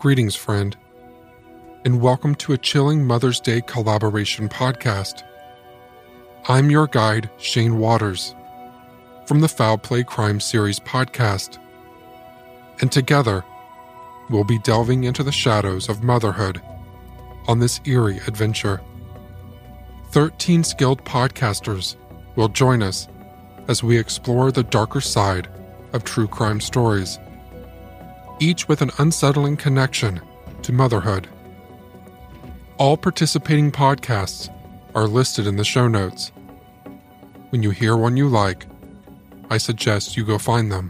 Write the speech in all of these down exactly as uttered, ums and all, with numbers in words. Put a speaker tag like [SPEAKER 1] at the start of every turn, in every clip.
[SPEAKER 1] Greetings, friend, and welcome to a chilling Mother's Day collaboration podcast. I'm your guide, Shane Waters, from the Foul Play Crime Series podcast, and together, we'll be delving into the shadows of motherhood on this eerie adventure. Thirteen skilled podcasters will join us as we explore the darker side of true crime stories, each with an unsettling connection to motherhood. All participating podcasts are listed in the show notes. When you hear one you like, I suggest you go find them.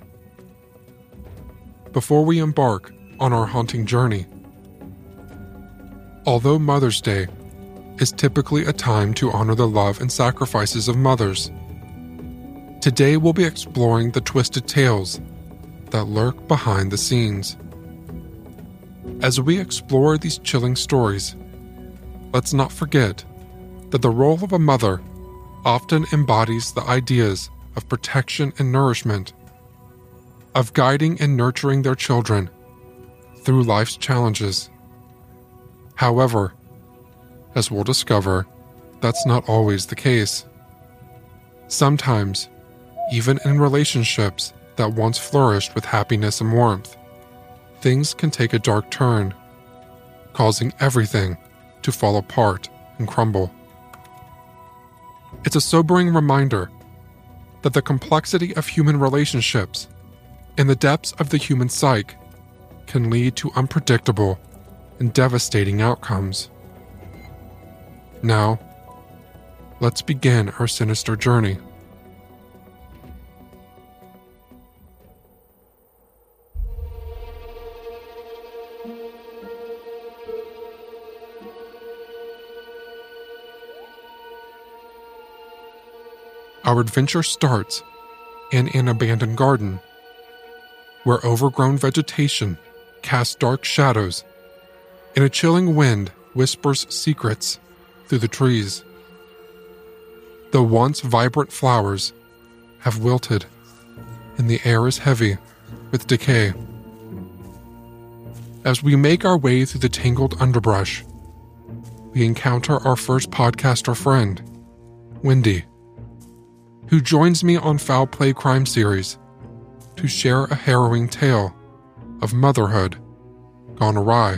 [SPEAKER 1] Before we embark on our haunting journey, although Mother's Day is typically a time to honor the love and sacrifices of mothers, today we'll be exploring the twisted tales that lurk behind the scenes. As we explore these chilling stories, let's not forget that the role of a mother often embodies the ideas of protection and nourishment, of guiding and nurturing their children through life's challenges. However, as we'll discover, that's not always the case. Sometimes, even in relationships that once flourished with happiness and warmth, things can take a dark turn, causing everything to fall apart and crumble. It's a sobering reminder that the complexity of human relationships and the depths of the human psyche can lead to unpredictable and devastating outcomes. Now, let's begin our sinister journey. Our adventure starts in an abandoned garden, where overgrown vegetation casts dark shadows and a chilling wind whispers secrets through the trees. The once vibrant flowers have wilted, and the air is heavy with decay. As we make our way through the tangled underbrush, we encounter our first podcaster friend, Wendy, who joins me on Foul Play Crime Series to share a harrowing tale of motherhood gone awry.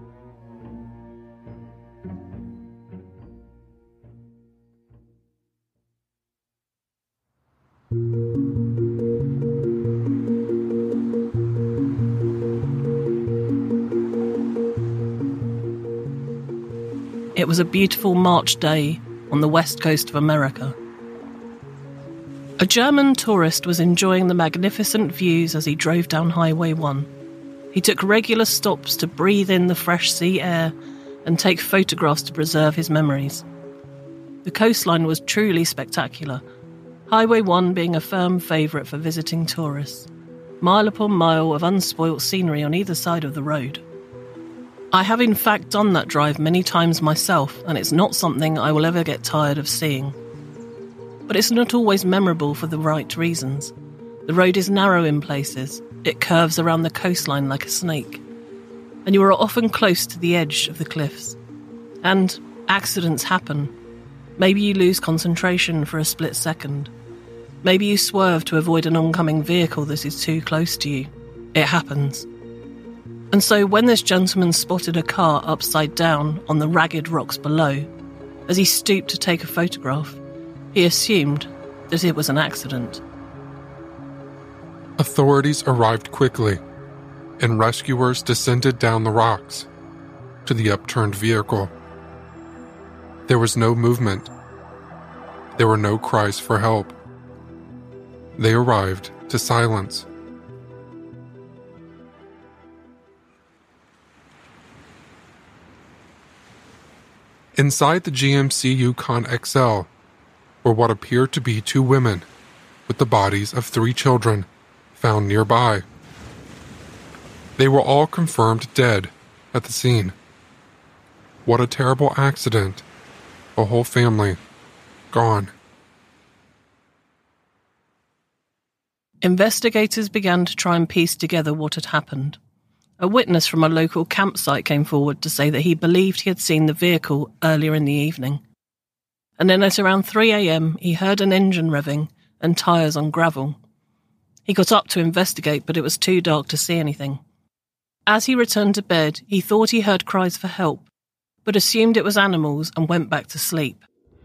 [SPEAKER 2] It was a beautiful March day on the west coast of America. A German tourist was enjoying the magnificent views as he drove down Highway one. He took regular stops to breathe in the fresh sea air and take photographs to preserve his memories. The coastline was truly spectacular, Highway one being a firm favourite for visiting tourists, mile upon mile of unspoilt scenery on either side of the road. I have in fact done that drive many times myself, and it's not something I will ever get tired of seeing. But it's not always memorable for the right reasons. The road is narrow in places, it curves around the coastline like a snake, and you are often close to the edge of the cliffs. And accidents happen. Maybe you lose concentration for a split second. Maybe you swerve to avoid an oncoming vehicle that is too close to you. It happens. And so when this gentleman spotted a car upside down on the ragged rocks below, as he stooped to take a photograph, he assumed that it was an accident.
[SPEAKER 1] Authorities arrived quickly, and rescuers descended down the rocks to the upturned vehicle. There was no movement. There were no cries for help. They arrived to silence. Inside the G M C Yukon X L were what appeared to be two women with the bodies of three children found nearby. They were all confirmed dead at the scene. What a terrible accident. A whole family gone.
[SPEAKER 2] Investigators began to try and piece together what had happened. A witness from a local campsite came forward to say that he believed he had seen the vehicle earlier in the evening. And then at around three a.m. he heard an engine revving and tyres on gravel. He got up to investigate, but it was too dark to see anything. As he returned to bed, he thought he heard cries for help, but assumed it was animals and went back to sleep.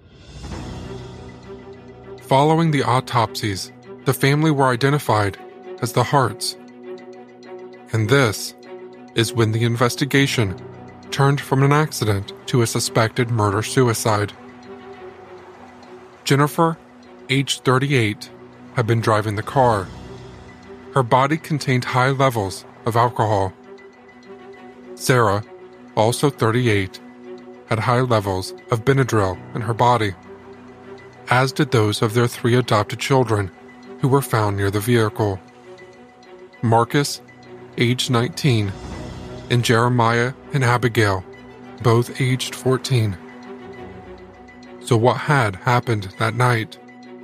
[SPEAKER 1] Following the autopsies, the family were identified as the Harts. And this is when the investigation turned from an accident to a suspected murder-suicide. Jennifer, aged thirty-eight, had been driving the car. Her body contained high levels of alcohol. Sarah, also thirty-eight, had high levels of Benadryl in her body, as did those of their three adopted children who were found near the vehicle. Marcus, aged nineteen, and Jeremiah and Abigail, both aged fourteen. So what had happened that night?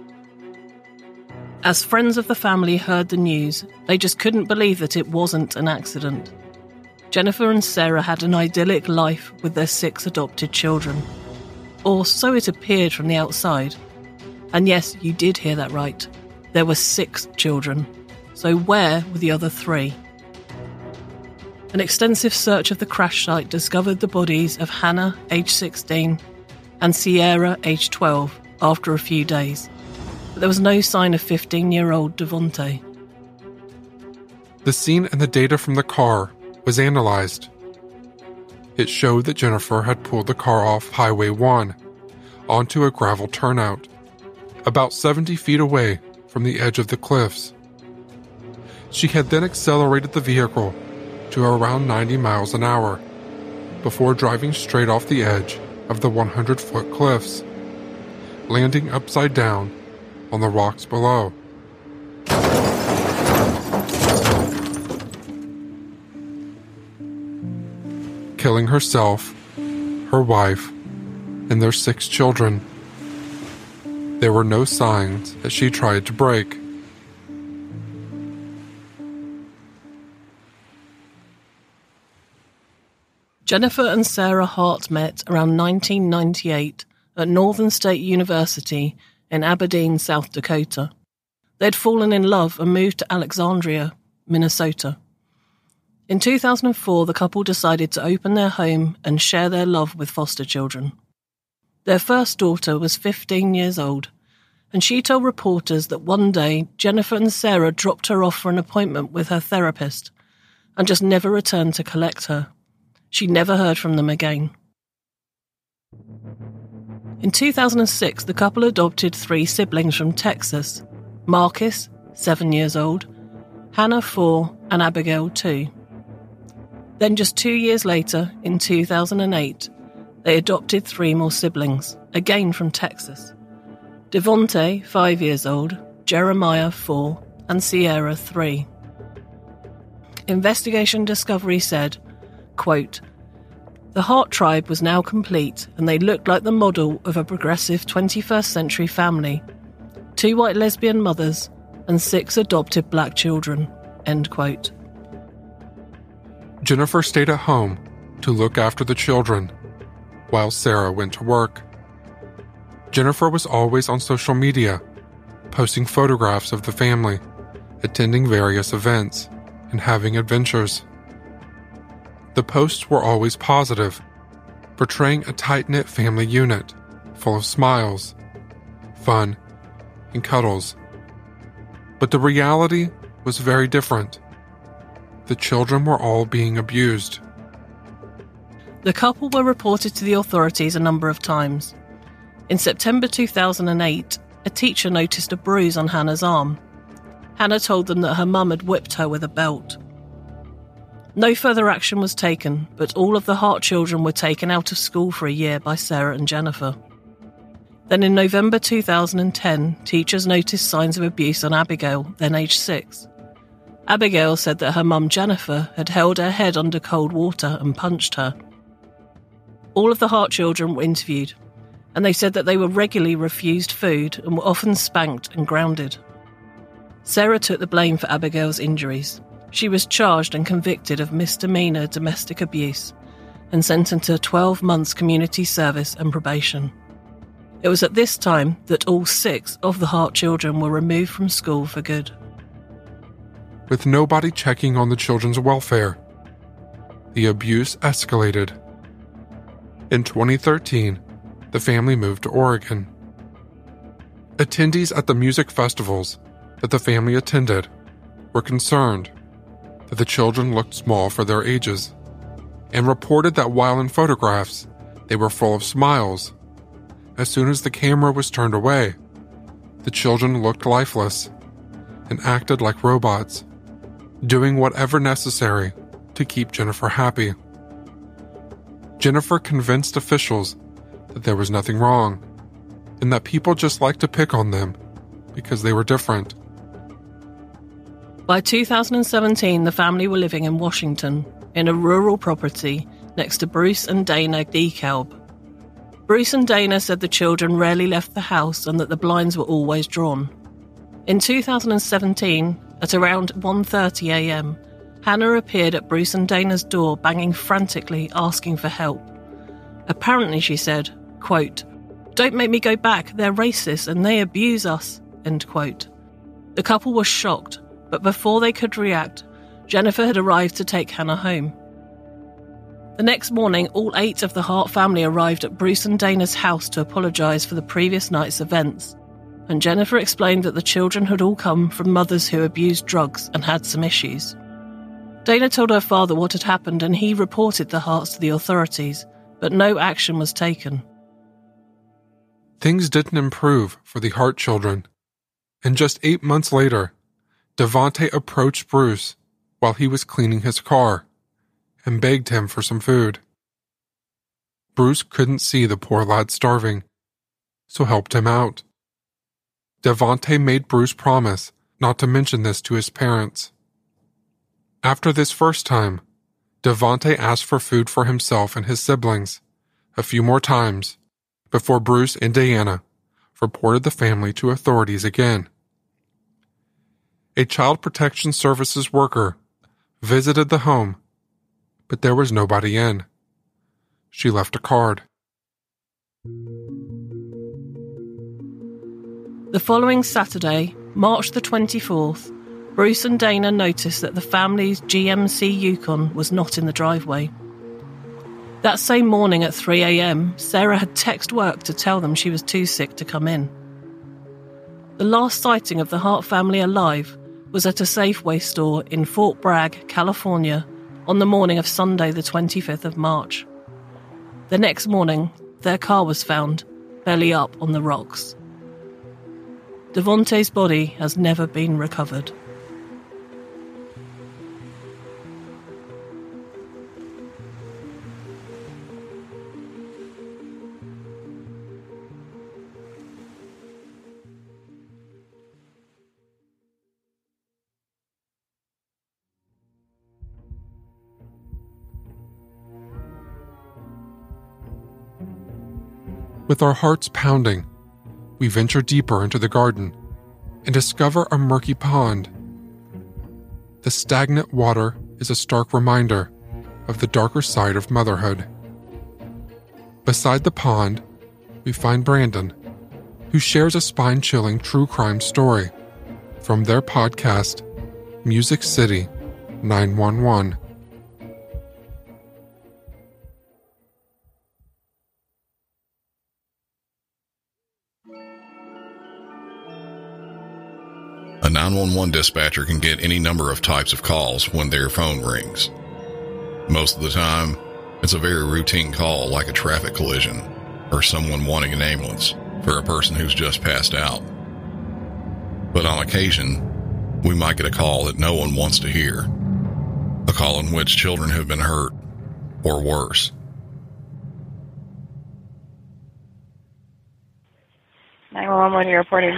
[SPEAKER 2] As friends of the family heard the news, they just couldn't believe that it wasn't an accident. Jennifer and Sarah had an idyllic life with their six adopted children. Or so it appeared from the outside. And yes, you did hear that right. There were six children. So where were the other three? An extensive search of the crash site discovered the bodies of Hannah, aged sixteen, and Sierra, aged twelve, after a few days. But there was no sign of fifteen-year-old Devonte.
[SPEAKER 1] The scene and the data from the car was analyzed. It showed that Jennifer had pulled the car off Highway one onto a gravel turnout, about seventy feet away from the edge of the cliffs. She had then accelerated the vehicle to around ninety miles an hour before driving straight off the edge of the hundred-foot cliffs, landing upside down on the rocks below. Killing herself, her wife, and their six children. There were no signs that she tried to break.
[SPEAKER 2] Jennifer and Sarah Hart met around nineteen ninety-eight at Northern State University in Aberdeen, South Dakota. They'd fallen in love and moved to Alexandria, Minnesota. In two thousand four, the couple decided to open their home and share their love with foster children. Their first daughter was fifteen years old, and she told reporters that one day Jennifer and Sarah dropped her off for an appointment with her therapist and just never returned to collect her. She never heard from them again. In two thousand six, the couple adopted three siblings from Texas: Marcus, seven years old, Hannah, four, and Abigail, two. Then just two years later, in two thousand eight, they adopted three more siblings, again from Texas: Devonte, five years old, Jeremiah, four, and Sierra, three. Investigation Discovery said, quote, "The Hart tribe was now complete, and they looked like the model of a progressive twenty-first century family. Two white lesbian mothers and six adopted black children," end quote.
[SPEAKER 1] Jennifer stayed at home to look after the children, while Sarah went to work. Jennifer was always on social media, posting photographs of the family, attending various events, and having adventures. The posts were always positive, portraying a tight-knit family unit full of smiles, fun, and cuddles. But the reality was very different. The children were all being abused.
[SPEAKER 2] The couple were reported to the authorities a number of times. In September two thousand eight, a teacher noticed a bruise on Hannah's arm. Hannah told them that her mum had whipped her with a belt. No further action was taken, but all of the Hart children were taken out of school for a year by Sarah and Jennifer. Then in November two thousand ten, teachers noticed signs of abuse on Abigail, then aged six. Abigail said that her mum Jennifer had held her head under cold water and punched her. All of the Hart children were interviewed, and they said that they were regularly refused food and were often spanked and grounded. Sarah took the blame for Abigail's injuries, She was charged and convicted of misdemeanor domestic abuse and sentenced to twelve months community service and probation. It was at this time that all six of the Hart children were removed from school for good.
[SPEAKER 1] With nobody checking on the children's welfare, the abuse escalated. In twenty thirteen, the family moved to Oregon. Attendees at the music festivals that the family attended were concerned that the children looked small for their ages and reported that while in photographs, they were full of smiles. As soon as the camera was turned away, the children looked lifeless and acted like robots, doing whatever necessary to keep Jennifer happy. Jennifer convinced officials that there was nothing wrong and that people just liked to pick on them because they were different.
[SPEAKER 2] By two thousand seventeen, the family were living in Washington, in a rural property next to Bruce and Dana DeKalb. Bruce and Dana said the children rarely left the house and that the blinds were always drawn. In two thousand seventeen, at around one thirty a.m., Hannah appeared at Bruce and Dana's door banging frantically, asking for help. Apparently, she said, quote, "Don't make me go back, they're racist and they abuse us," end quote. The couple was shocked, but before they could react, Jennifer had arrived to take Hannah home. The next morning, all eight of the Hart family arrived at Bruce and Dana's house to apologise for the previous night's events, and Jennifer explained that the children had all come from mothers who abused drugs and had some issues. Dana told her father what had happened and he reported the Harts to the authorities, but no action was taken.
[SPEAKER 1] Things didn't improve for the Hart children, and just eight months later, Devontae approached Bruce while he was cleaning his car and begged him for some food. Bruce couldn't see the poor lad starving, so helped him out. Devontae made Bruce promise not to mention this to his parents. After this first time, Devontae asked for food for himself and his siblings a few more times before Bruce and Diana reported the family to authorities again. A Child Protection Services worker visited the home, but there was nobody in. She left a card.
[SPEAKER 2] The following Saturday, March the twenty-fourth, Bruce and Dana noticed that the family's G M C Yukon was not in the driveway. That same morning at three a.m., Sarah had texted work to tell them she was too sick to come in. The last sighting of the Hart family alive was at a Safeway store in Fort Bragg, California, on the morning of Sunday the twenty-fifth of March. The next morning, their car was found, belly up on the rocks. Devontae's body has never been recovered.
[SPEAKER 1] With our hearts pounding, we venture deeper into the garden and discover a murky pond. The stagnant water is a stark reminder of the darker side of motherhood. Beside the pond, we find Brandon, who shares a spine-chilling true crime story from their podcast, Music City nine one one.
[SPEAKER 3] A nine one one dispatcher can get any number of types of calls when their phone rings. Most of the time, it's a very routine call like a traffic collision or someone wanting an ambulance for a person who's just passed out. But on occasion, we might get a call that no one wants to hear, a call in which children have been hurt or worse.
[SPEAKER 4] nine one one, what are you reporting?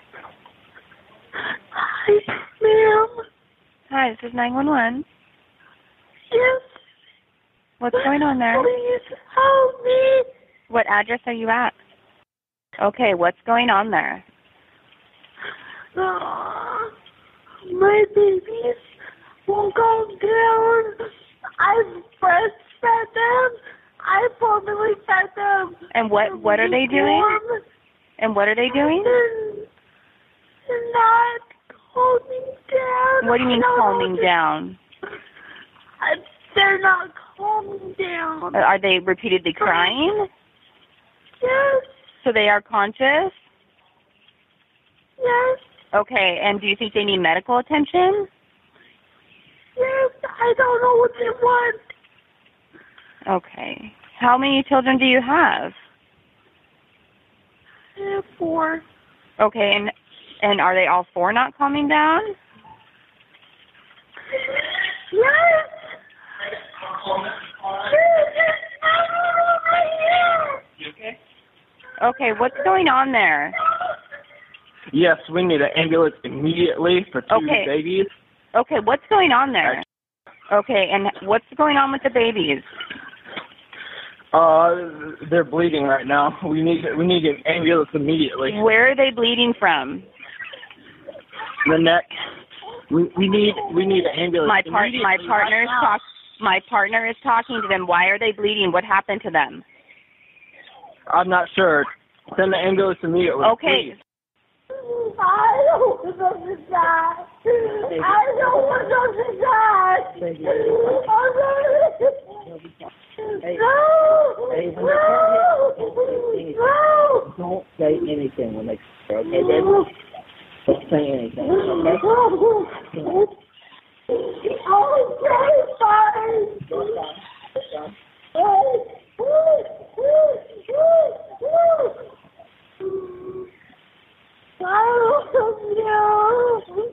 [SPEAKER 5] Hi, ma'am.
[SPEAKER 4] Hi, this is nine one one.
[SPEAKER 5] Yes.
[SPEAKER 4] What's going on there?
[SPEAKER 5] Please help me.
[SPEAKER 4] What address are you at? Okay, what's going on there?
[SPEAKER 5] Uh, my babies won't calm down. I breastfed them. I formally fed them.
[SPEAKER 4] And what what are they doing?
[SPEAKER 5] Warm.
[SPEAKER 4] And what are they doing?
[SPEAKER 5] They're, they're not calming down.
[SPEAKER 4] What do you mean
[SPEAKER 5] I don't
[SPEAKER 4] calming
[SPEAKER 5] know.
[SPEAKER 4] down?
[SPEAKER 5] I, they're not calming down.
[SPEAKER 4] Are they repeatedly crying?
[SPEAKER 5] Yes,
[SPEAKER 4] So they are conscious?
[SPEAKER 5] yes,
[SPEAKER 4] Okay, and do you think they need medical attention?
[SPEAKER 5] yes. I don't know what they want.
[SPEAKER 4] Okay. How many children do you have?
[SPEAKER 5] I have four.
[SPEAKER 4] Okay, and and are they all four not calming down?
[SPEAKER 5] Yes.
[SPEAKER 4] Okay, what's going on there?
[SPEAKER 6] Yes, we need an ambulance immediately for two
[SPEAKER 4] Okay.
[SPEAKER 6] babies.
[SPEAKER 4] Okay, what's going on there? Okay, and what's going on with the babies?
[SPEAKER 6] Uh, they're bleeding right now. We need we need an ambulance immediately.
[SPEAKER 4] Where are they bleeding from?
[SPEAKER 6] The neck. We we need we need an ambulance.
[SPEAKER 4] My part, my
[SPEAKER 6] immediately
[SPEAKER 4] partner is
[SPEAKER 6] right now.
[SPEAKER 4] talk. My partner is talking to them. Why are they bleeding? What happened to them?
[SPEAKER 6] I'm not sure. Send the ambulance immediately.
[SPEAKER 4] Okay.
[SPEAKER 6] please.
[SPEAKER 5] I don't want them to die. I don't want them to die. No!
[SPEAKER 7] Hey, when
[SPEAKER 5] No!
[SPEAKER 7] they
[SPEAKER 5] No!
[SPEAKER 7] Don't say anything when they say, okay, baby? Don't say anything, okay?
[SPEAKER 5] Okay, fine. I love you.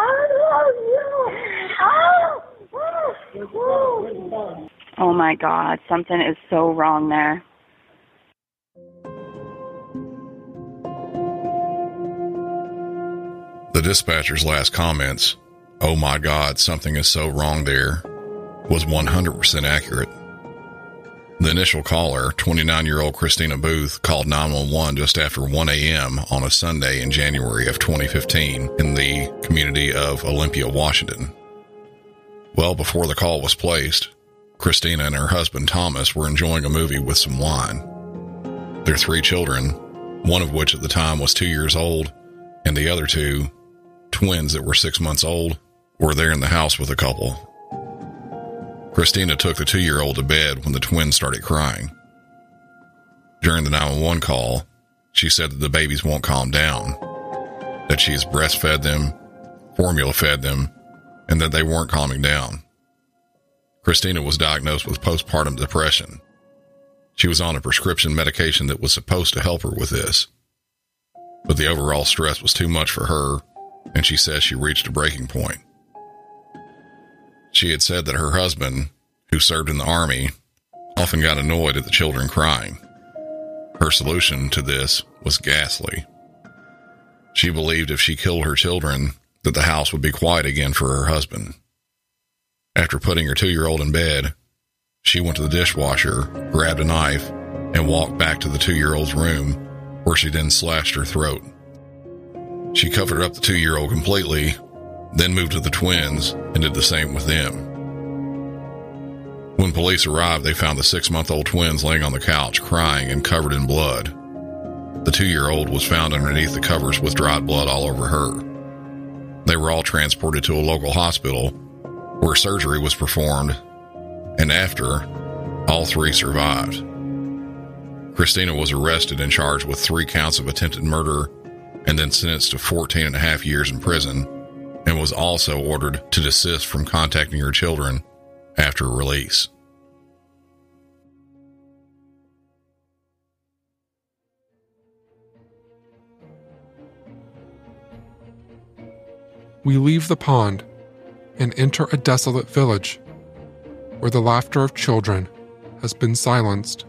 [SPEAKER 5] I love you.
[SPEAKER 4] Oh my God, something is so wrong there.
[SPEAKER 3] The dispatcher's last comments, "Oh my God, something is so wrong there," was one hundred percent accurate. The initial caller, twenty-nine-year-old Christina Booth, called nine one one just after one a.m. on a Sunday in January of twenty fifteen in the community of Olympia, Washington. Well before the call was placed, Christina and her husband Thomas were enjoying a movie with some wine. Their three children, one of which at the time was two years old, and the other two, twins that were six months old, were there in the house with the couple. Christina took the two-year-old to bed when the twins started crying. During the nine one one call, she said that the babies won't calm down, that she has breastfed them, formula fed them, and that they weren't calming down. Christina was diagnosed with postpartum depression. She was on a prescription medication that was supposed to help her with this, but the overall stress was too much for her, and she says she reached a breaking point. She had said that her husband, who served in the Army, often got annoyed at the children crying. Her solution to this was ghastly. She believed if she killed her children, that the house would be quiet again for her husband. After putting her two-year-old in bed, she went to the dishwasher, grabbed a knife, and walked back to the two-year-old's room, where she then slashed her throat. She covered up the two-year-old completely, then moved to the twins and did the same with them. When police arrived, they found the six-month-old twins laying on the couch, crying and covered in blood. The two-year-old was found underneath the covers with dried blood all over her. They were all transported to a local hospital, where surgery was performed, and after, all three survived. Christina was arrested and charged with three counts of attempted murder, and then sentenced to fourteen and a half years in prison, and was also ordered to desist from contacting her children after release.
[SPEAKER 1] We leave the pond and enter a desolate village where the laughter of children has been silenced.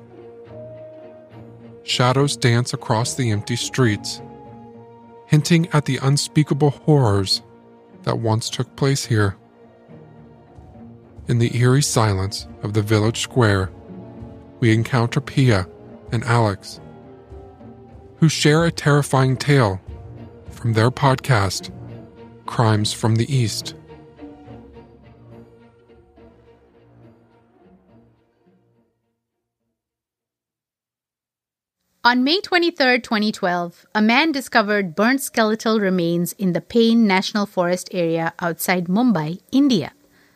[SPEAKER 1] Shadows dance across the empty streets, hinting at the unspeakable horrors that once took place here. In the eerie silence of the village square, we encounter Pia and Alex, who share a terrifying tale from their podcast, Crimes from the East.
[SPEAKER 8] On May twenty-third, twenty twelve, a man discovered burnt skeletal remains in the Paine National Forest area outside Mumbai, India.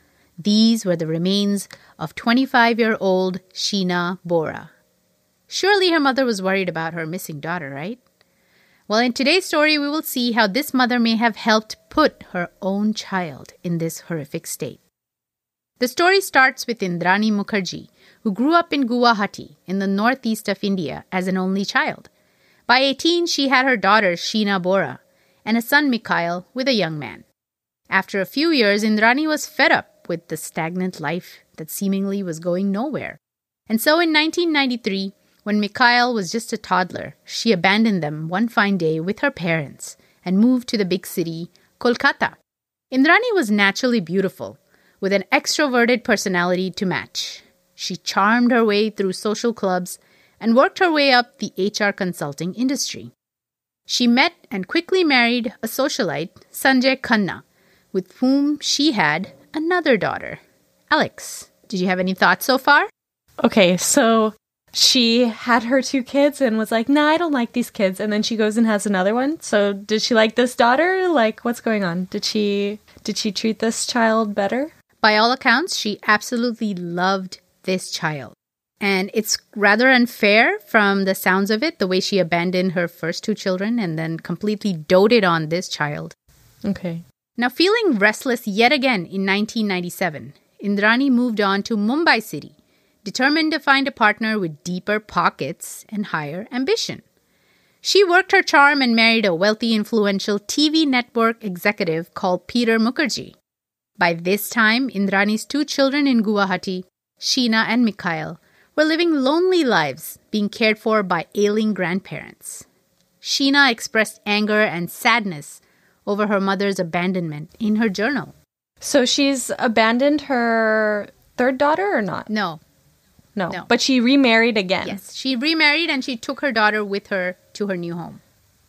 [SPEAKER 8] These were the remains of twenty-five-year-old Sheena Bora. Surely her mother was worried about her missing daughter, right? Well, in today's story, we will see how this mother may have helped put her own child in this horrific state. The story starts with Indrani Mukherjee, who grew up in Guwahati in the northeast of India as an only child. By eighteen, she had her daughter Sheena Bora and a son Mikhail with a young man. After a few years, Indrani was fed up with the stagnant life that seemingly was going nowhere. And so in nineteen ninety-three, when Mikhail was just a toddler, she abandoned them one fine day with her parents and moved to the big city, Kolkata. Indrani was naturally beautiful, with an extroverted personality to match. She charmed her way through social clubs and worked her way up the H R consulting industry. She met and quickly married a socialite, Sanjay Khanna, with whom she had another daughter, Alex. Did you have any thoughts so far?
[SPEAKER 9] Okay, so she had her two kids and was like, nah, I don't like these kids. And then she goes and has another one. So did she like this daughter? Like, what's going on? Did she did she treat this child better?
[SPEAKER 8] By all accounts, she absolutely loved this child. And it's rather unfair from the sounds of it, the way she abandoned her first two children and then completely doted on this child.
[SPEAKER 9] Okay.
[SPEAKER 8] Now, feeling restless yet again in nineteen ninety-seven, Indrani moved on to Mumbai city, determined to find a partner with deeper pockets and higher ambition. She worked her charm and married a wealthy, influential T V network executive called Peter Mukherjee. By this time, Indrani's two children in Guwahati, Sheena and Mikhail, were living lonely lives, being cared for by ailing grandparents. Sheena expressed anger and sadness over her mother's abandonment in her journal.
[SPEAKER 9] So she's abandoned her third daughter or not?
[SPEAKER 8] No.
[SPEAKER 9] No.
[SPEAKER 8] No.
[SPEAKER 9] But she remarried again.
[SPEAKER 8] Yes, she remarried and she took her daughter with her to her new home.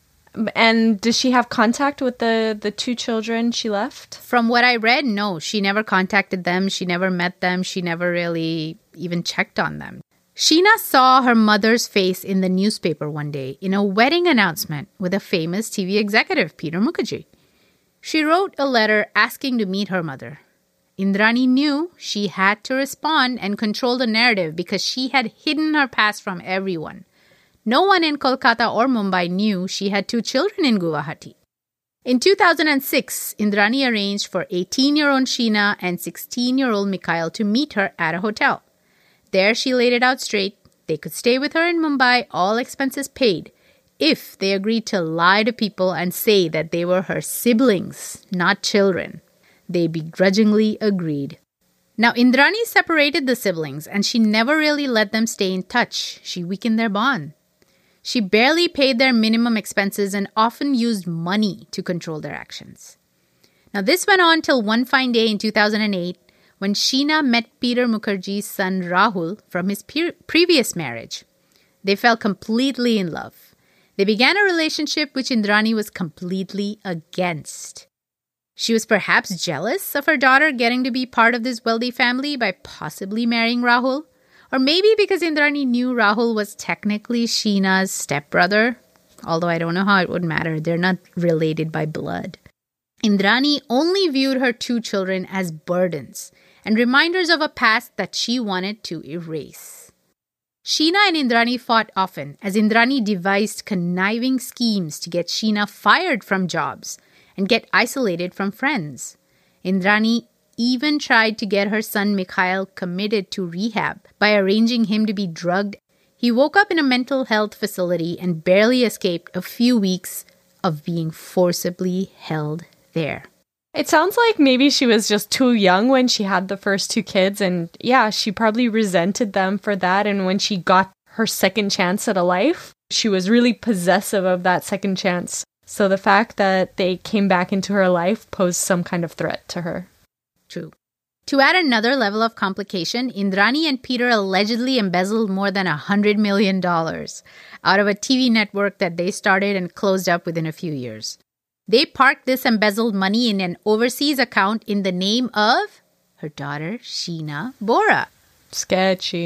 [SPEAKER 9] And does she have contact with the, the two children she left?
[SPEAKER 8] From what I read, no. She never contacted them. She never met them. She never really even checked on them. Sheena saw her mother's face in the newspaper one day in a wedding announcement with a famous T V executive, Peter Mukherjee. She wrote a letter asking to meet her mother. Indrani knew she had to respond and control the narrative because she had hidden her past from everyone. No one in Kolkata or Mumbai knew she had two children in Guwahati. In two thousand six, Indrani arranged for eighteen-year-old Sheena and sixteen-year-old Mikhail to meet her at a hotel. There she laid it out straight. They could stay with her in Mumbai, all expenses paid, if they agreed to lie to people and say that they were her siblings, not children. They begrudgingly agreed. Now, Indrani separated the siblings and she never really let them stay in touch. She weakened their bond. She barely paid their minimum expenses and often used money to control their actions. Now, this went on till one fine day in two thousand eight when Sheena met Peter Mukherjee's son Rahul from his pe- previous marriage. They fell completely in love. They began a relationship which Indrani was completely against. She was perhaps jealous of her daughter getting to be part of this wealthy family by possibly marrying Rahul. Or maybe because Indrani knew Rahul was technically Sheena's stepbrother. Although I don't know how it would matter. They're not related by blood. Indrani only viewed her two children as burdens and reminders of a past that she wanted to erase. Sheena and Indrani fought often as Indrani devised conniving schemes to get Sheena fired from jobs and get isolated from friends. Indrani even tried to get her son Mikhail committed to rehab by arranging him to be drugged. He woke up in a mental health facility and barely escaped a few weeks of being forcibly held there.
[SPEAKER 9] It sounds like maybe she was just too young when she had the first two kids, and yeah, she probably resented them for that, and when she got her second chance at a life, she was really possessive of that second chance. So the fact that they came back into her life posed some kind of threat to her.
[SPEAKER 8] True. To add another level of complication, Indrani and Peter allegedly embezzled more than one hundred million dollars out of a T V network that they started and closed up within a few years. They parked this embezzled money in an overseas account in the name of her daughter, Sheena Bora.
[SPEAKER 9] Sketchy.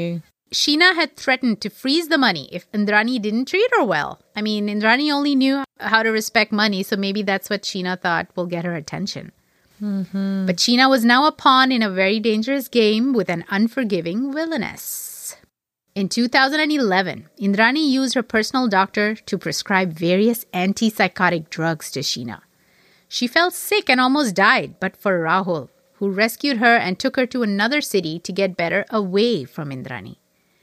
[SPEAKER 8] Sheena had threatened to freeze the money if Indrani didn't treat her well. I mean, Indrani only knew how to respect money, so maybe that's what Sheena thought will get her attention.
[SPEAKER 9] Mm-hmm.
[SPEAKER 8] But Sheena was now a pawn in a very dangerous game with an unforgiving villainess. In two thousand eleven, Indrani used her personal doctor to prescribe various antipsychotic drugs to Sheena. She fell sick and almost died, but for Rahul, who rescued her and took her to another city to get better away from Indrani.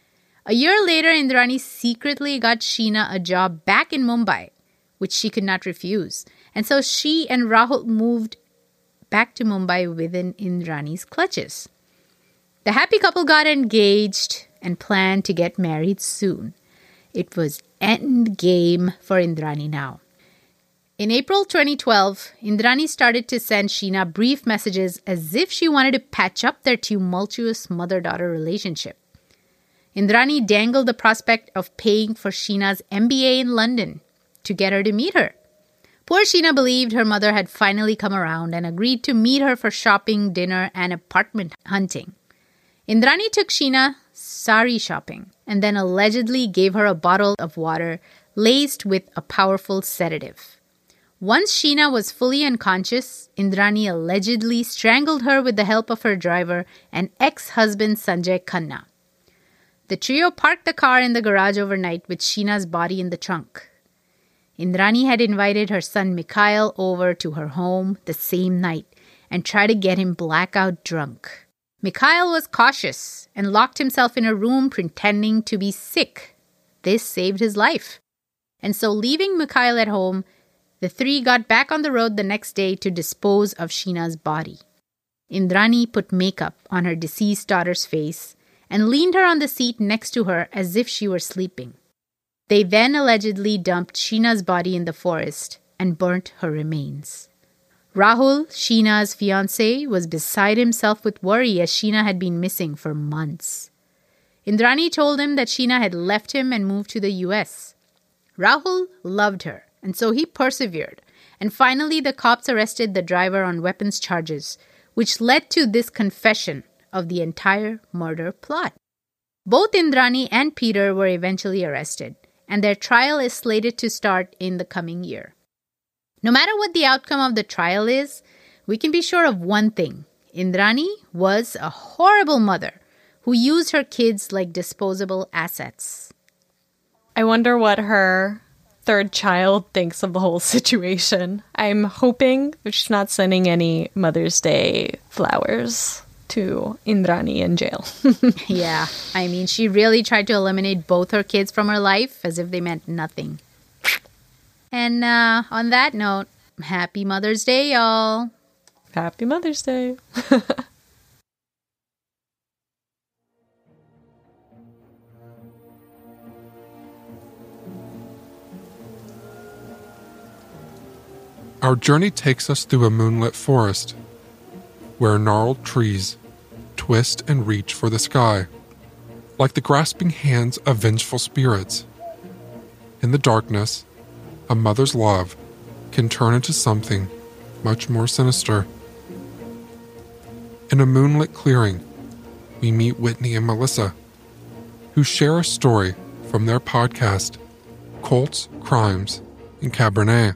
[SPEAKER 8] A year later, Indrani secretly got Sheena a job back in Mumbai, which she could not refuse. And so she and Rahul moved back to Mumbai within Indrani's clutches. The happy couple got engaged and planned to get married soon. It was end game for Indrani now. In April twenty twelve, Indrani started to send Sheena brief messages as if she wanted to patch up their tumultuous mother-daughter relationship. Indrani dangled the prospect of paying for Sheena's M B A in London to get her to meet her. Poor Sheena believed her mother had finally come around and agreed to meet her for shopping, dinner, and apartment hunting. Indrani took Sheena sari shopping and then allegedly gave her a bottle of water laced with a powerful sedative. Once Sheena was fully unconscious, Indrani allegedly strangled her with the help of her driver and ex-husband Sanjay Khanna. The trio parked the car in the garage overnight with Sheena's body in the trunk. Indrani had invited her son Mikhail over to her home the same night and tried to get him blackout drunk. Mikhail was cautious and locked himself in a room pretending to be sick. This saved his life. And so leaving Mikhail at home, the three got back on the road the next day to dispose of Sheena's body. Indrani put makeup on her deceased daughter's face and leaned her on the seat next to her as if she were sleeping. They then allegedly dumped Sheena's body in the forest and burnt her remains. Rahul, Sheena's fiancé, was beside himself with worry as Sheena had been missing for months. Indrani told him that Sheena had left him and moved to the U S. Rahul loved her, and so he persevered, and finally the cops arrested the driver on weapons charges, which led to this confession of the entire murder plot. Both Indrani and Peter were eventually arrested, and their trial is slated to start in the coming year. No matter what the outcome of the trial is, we can be sure of one thing. Indrani was a horrible mother who used her kids like disposable assets.
[SPEAKER 9] I wonder what her third child thinks of the whole situation. I'm hoping that she's not sending any Mother's Day flowers to Indrani in jail.
[SPEAKER 8] Yeah, I mean, she really tried to eliminate both her kids from her life as if they meant nothing. And uh, on that note, happy Mother's Day, y'all.
[SPEAKER 9] Happy Mother's Day.
[SPEAKER 1] Our journey takes us through a moonlit forest, where gnarled trees twist and reach for the sky, like the grasping hands of vengeful spirits. In the darkness, a mother's love can turn into something much more sinister. In a moonlit clearing, we meet Whitney and Melissa, who share a story from their podcast, Cults, Crimes, and Cabernet.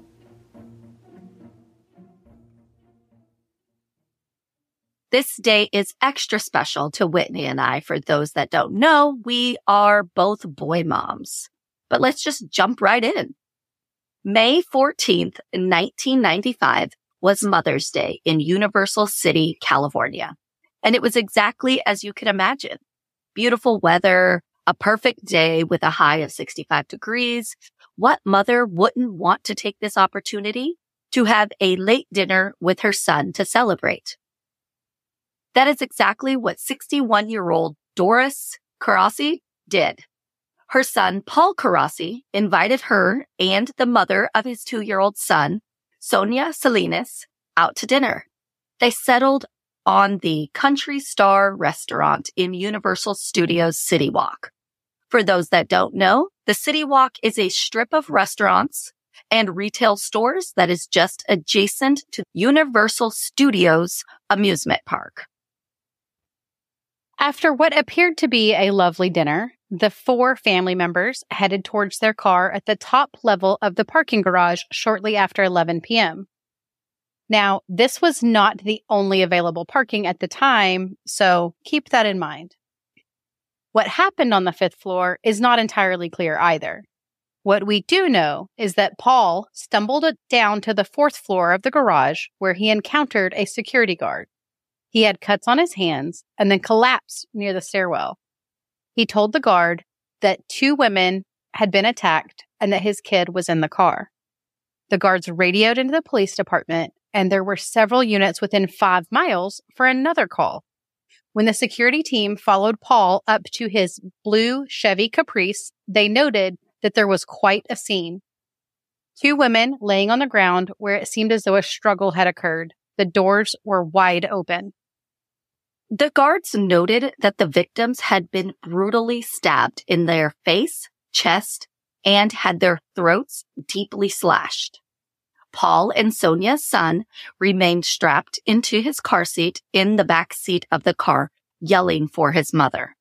[SPEAKER 10] This day is extra special to Whitney and I. For those that don't know, we are both boy moms. But let's just jump right in. May fourteenth, nineteen ninety-five was Mother's Day in Universal City, California. And it was exactly as you could imagine. Beautiful weather, a perfect day with a high of sixty-five degrees. What mother wouldn't want to take this opportunity to have a late dinner with her son to celebrate? That is exactly what sixty-one-year-old Doris Karasi did. Her son, Paul Karasi, invited her and the mother of his two-year-old son, Sonia Salinas, out to dinner. They settled on the Country Star restaurant in Universal Studios City Walk. For those that don't know, the City Walk is a strip of restaurants and retail stores that is just adjacent to Universal Studios amusement park.
[SPEAKER 11] After what appeared to be a lovely dinner, the four family members headed towards their car at the top level of the parking garage shortly after eleven p.m. Now, this was not the only available parking at the time, so keep that in mind. What happened on the fifth floor is not entirely clear either. What we do know is that Paul stumbled down to the fourth floor of the garage where he encountered a security guard. He had cuts on his hands and then collapsed near the stairwell. He told the guard that two women had been attacked and that his kid was in the car. The guards radioed into the police department, and there were several units within five miles for another call. When the security team followed Paul up to his blue Chevy Caprice, they noted that there was quite a scene. Two women laying on the ground where it seemed as though a struggle had occurred. The doors were wide open.
[SPEAKER 10] The guards noted that the victims had been brutally stabbed in their face, chest, and had their throats deeply slashed. Paul and Sonia's son remained strapped into his car seat in the back seat of the car, yelling for his mother.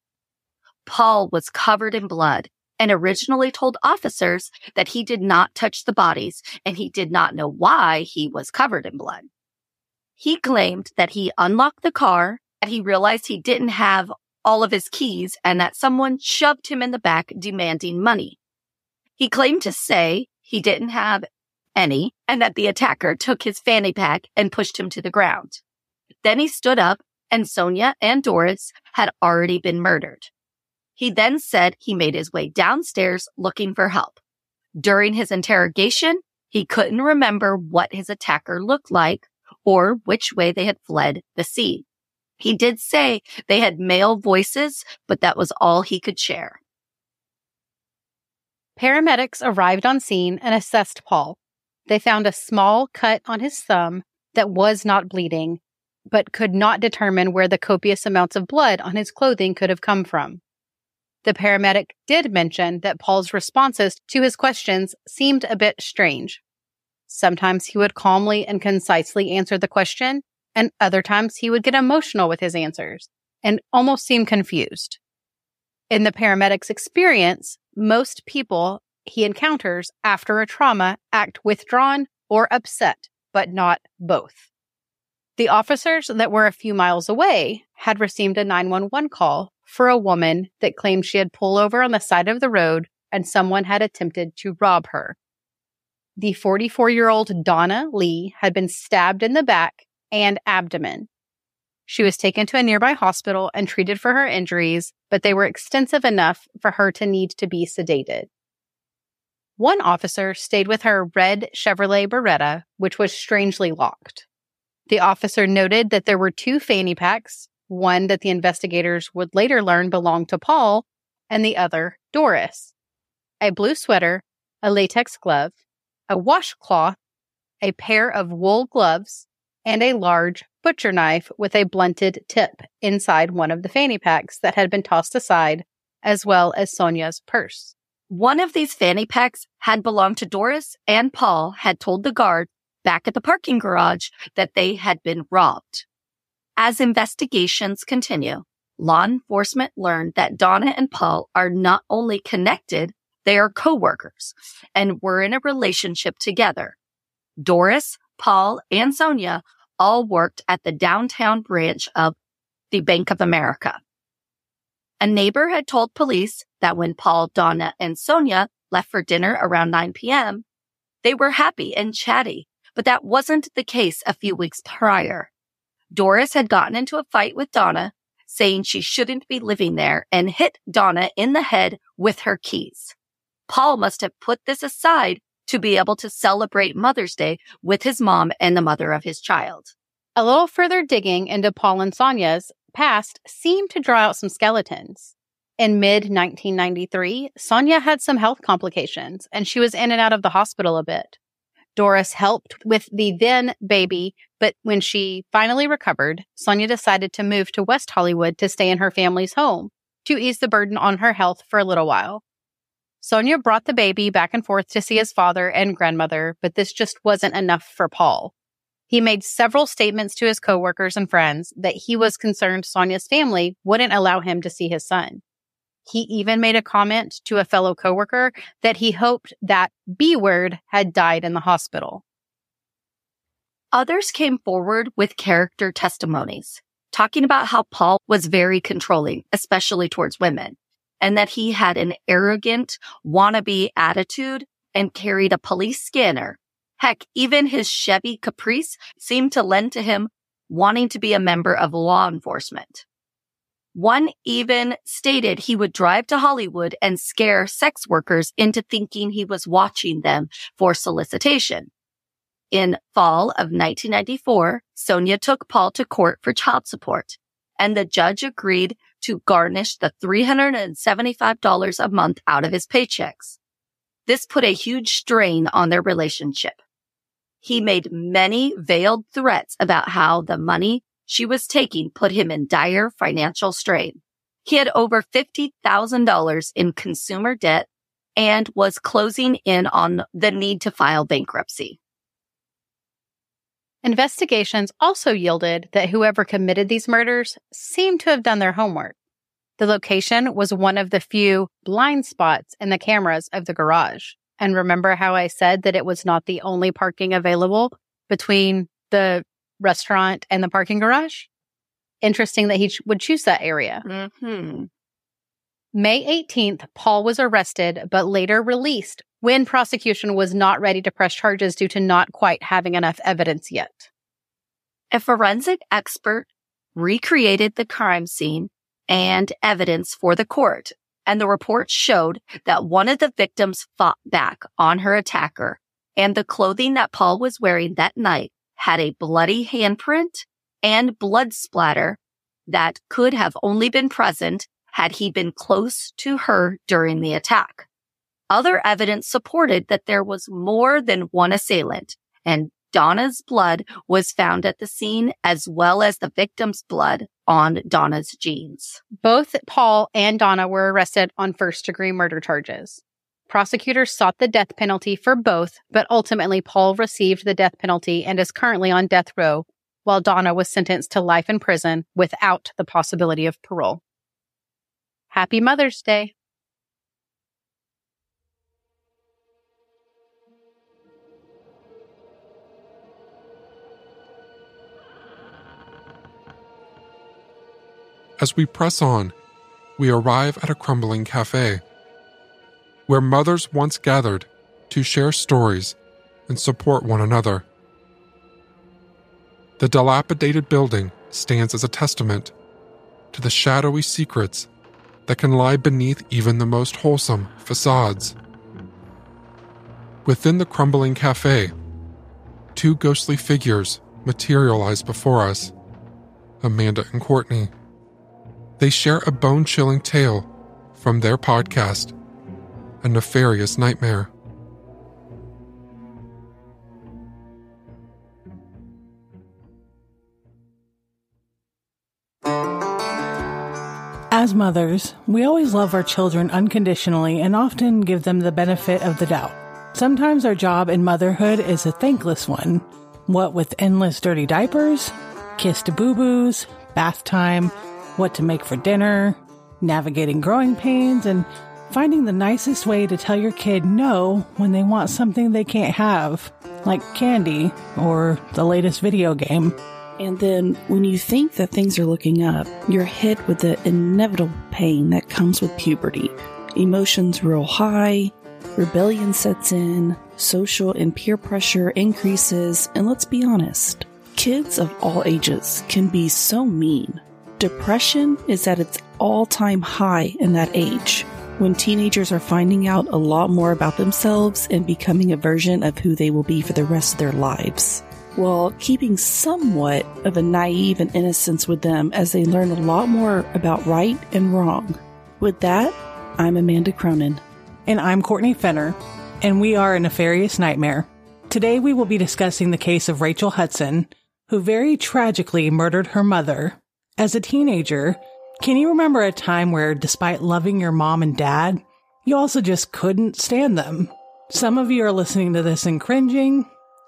[SPEAKER 10] Paul was covered in blood and originally told officers that he did not touch the bodies and he did not know why he was covered in blood. He claimed that he unlocked the car, that he realized he didn't have all of his keys, and that someone shoved him in the back demanding money. He claimed to say he didn't have any, and that the attacker took his fanny pack and pushed him to the ground. Then he stood up, and Sonia and Doris had already been murdered. He then said he made his way downstairs looking for help. During his interrogation, he couldn't remember what his attacker looked like or which way they had fled the scene. He did say they had male voices, but that was all he could share.
[SPEAKER 11] Paramedics arrived on scene and assessed Paul. They found a small cut on his thumb that was not bleeding, but could not determine where the copious amounts of blood on his clothing could have come from. The paramedic did mention that Paul's responses to his questions seemed a bit strange. Sometimes he would calmly and concisely answer the question, and other times he would get emotional with his answers and almost seem confused. In the paramedic's experience, most people he encounters after a trauma act withdrawn or upset, but not both. The officers that were a few miles away had received a nine one one call for a woman that claimed she had pulled over on the side of the road and someone had attempted to rob her. The forty-four-year-old Donna Lee had been stabbed in the back and abdomen. She was taken to a nearby hospital and treated for her injuries, but they were extensive enough for her to need to be sedated. One officer stayed with her red Chevrolet Beretta, which was strangely locked. The officer noted that there were two fanny packs, one that the investigators would later learn belonged to Paul, and the other Doris. A blue sweater, a latex glove, a washcloth, a pair of wool gloves, and a large butcher knife with a blunted tip inside one of the fanny packs that had been tossed aside, as well as Sonia's purse.
[SPEAKER 10] One of these fanny packs had belonged to Doris, and Paul had told the guard back at the parking garage that they had been robbed. As investigations continue, law enforcement learned that Donna and Paul are not only connected, they are co-workers and were in a relationship together. Doris, Paul, and Sonia all worked at the downtown branch of the Bank of America. A neighbor had told police that when Paul, Donna, and Sonia left for dinner around nine p.m., they were happy and chatty, but that wasn't the case a few weeks prior. Doris had gotten into a fight with Donna, saying she shouldn't be living there, and hit Donna in the head with her keys. Paul must have put this aside to be able to celebrate Mother's Day with his mom and the mother of his child.
[SPEAKER 11] A little further digging into Paul and Sonia's past seemed to draw out some skeletons. In mid nineteen ninety-three, Sonia had some health complications, and she was in and out of the hospital a bit. Doris helped with the then baby, but when she finally recovered, Sonia decided to move to West Hollywood to stay in her family's home to ease the burden on her health for a little while. Sonia brought the baby back and forth to see his father and grandmother, but this just wasn't enough for Paul. He made several statements to his coworkers and friends that he was concerned Sonia's family wouldn't allow him to see his son. He even made a comment to a fellow coworker that he hoped that B-word had died in the hospital.
[SPEAKER 10] Others came forward with character testimonies, talking about how Paul was very controlling, especially towards women, and that he had an arrogant, wannabe attitude and carried a police scanner. Heck, even his Chevy Caprice seemed to lend to him wanting to be a member of law enforcement. One even stated he would drive to Hollywood and scare sex workers into thinking he was watching them for solicitation. In fall of nineteen ninety-four, Sonia took Paul to court for child support, and the judge agreed to garnish the three hundred seventy-five dollars a month out of his paychecks. This put a huge strain on their relationship. He made many veiled threats about how the money she was taking put him in dire financial strain. He had over fifty thousand dollars in consumer debt and was closing in on the need to file bankruptcy.
[SPEAKER 11] Investigations also yielded that whoever committed these murders seemed to have done their homework. The location was one of the few blind spots in the cameras of the garage. And remember how I said that it was not the only parking available between the restaurant and the parking garage? Interesting that he ch- would choose that area.
[SPEAKER 10] Mm-hmm.
[SPEAKER 11] May eighteenth, Paul was arrested, but later released when prosecution was not ready to press charges due to not quite having enough evidence yet.
[SPEAKER 10] A forensic expert recreated the crime scene and evidence for the court, and the report showed that one of the victims fought back on her attacker, and the clothing that Paul was wearing that night had a bloody handprint and blood splatter that could have only been present had he been close to her during the attack. Other evidence supported that there was more than one assailant, and Donna's blood was found at the scene as well as the victim's blood on Donna's jeans.
[SPEAKER 11] Both Paul and Donna were arrested on first-degree murder charges. Prosecutors sought the death penalty for both, but ultimately Paul received the death penalty and is currently on death row, while Donna was sentenced to life in prison without the possibility of parole. Happy Mother's Day!
[SPEAKER 1] As we press on, we arrive at a crumbling cafe, where mothers once gathered to share stories and support one another. The dilapidated building stands as a testament to the shadowy secrets that can lie beneath even the most wholesome facades. Within the crumbling cafe, two ghostly figures materialize before us, Amanda and Courtney. They share a bone-chilling tale from their podcast, A Nefarious Nightmare.
[SPEAKER 12] As mothers, we always love our children unconditionally and often give them the benefit of the doubt. Sometimes our job in motherhood is a thankless one. What with endless dirty diapers, kissed boo-boos, bath time, what to make for dinner, navigating growing pains, and finding the nicest way to tell your kid no when they want something they can't have, like candy or the latest video game.
[SPEAKER 13] And then when you think that things are looking up, you're hit with the inevitable pain that comes with puberty. Emotions real high, rebellion sets in, social and peer pressure increases, and let's be honest, kids of all ages can be so mean. Depression is at its all-time high in that age, when teenagers are finding out a lot more about themselves and becoming a version of who they will be for the rest of their lives, while keeping somewhat of a naive and innocence with them as they learn a lot more about right and wrong. With that, I'm Amanda Cronin.
[SPEAKER 12] And I'm Courtney Fenner, and we are A Nefarious Nightmare. Today we will be discussing the case of Rachel Hudson, who very tragically murdered her mother. As a teenager, can you remember a time where, despite loving your mom and dad, you also just couldn't stand them? Some of you are listening to this and cringing.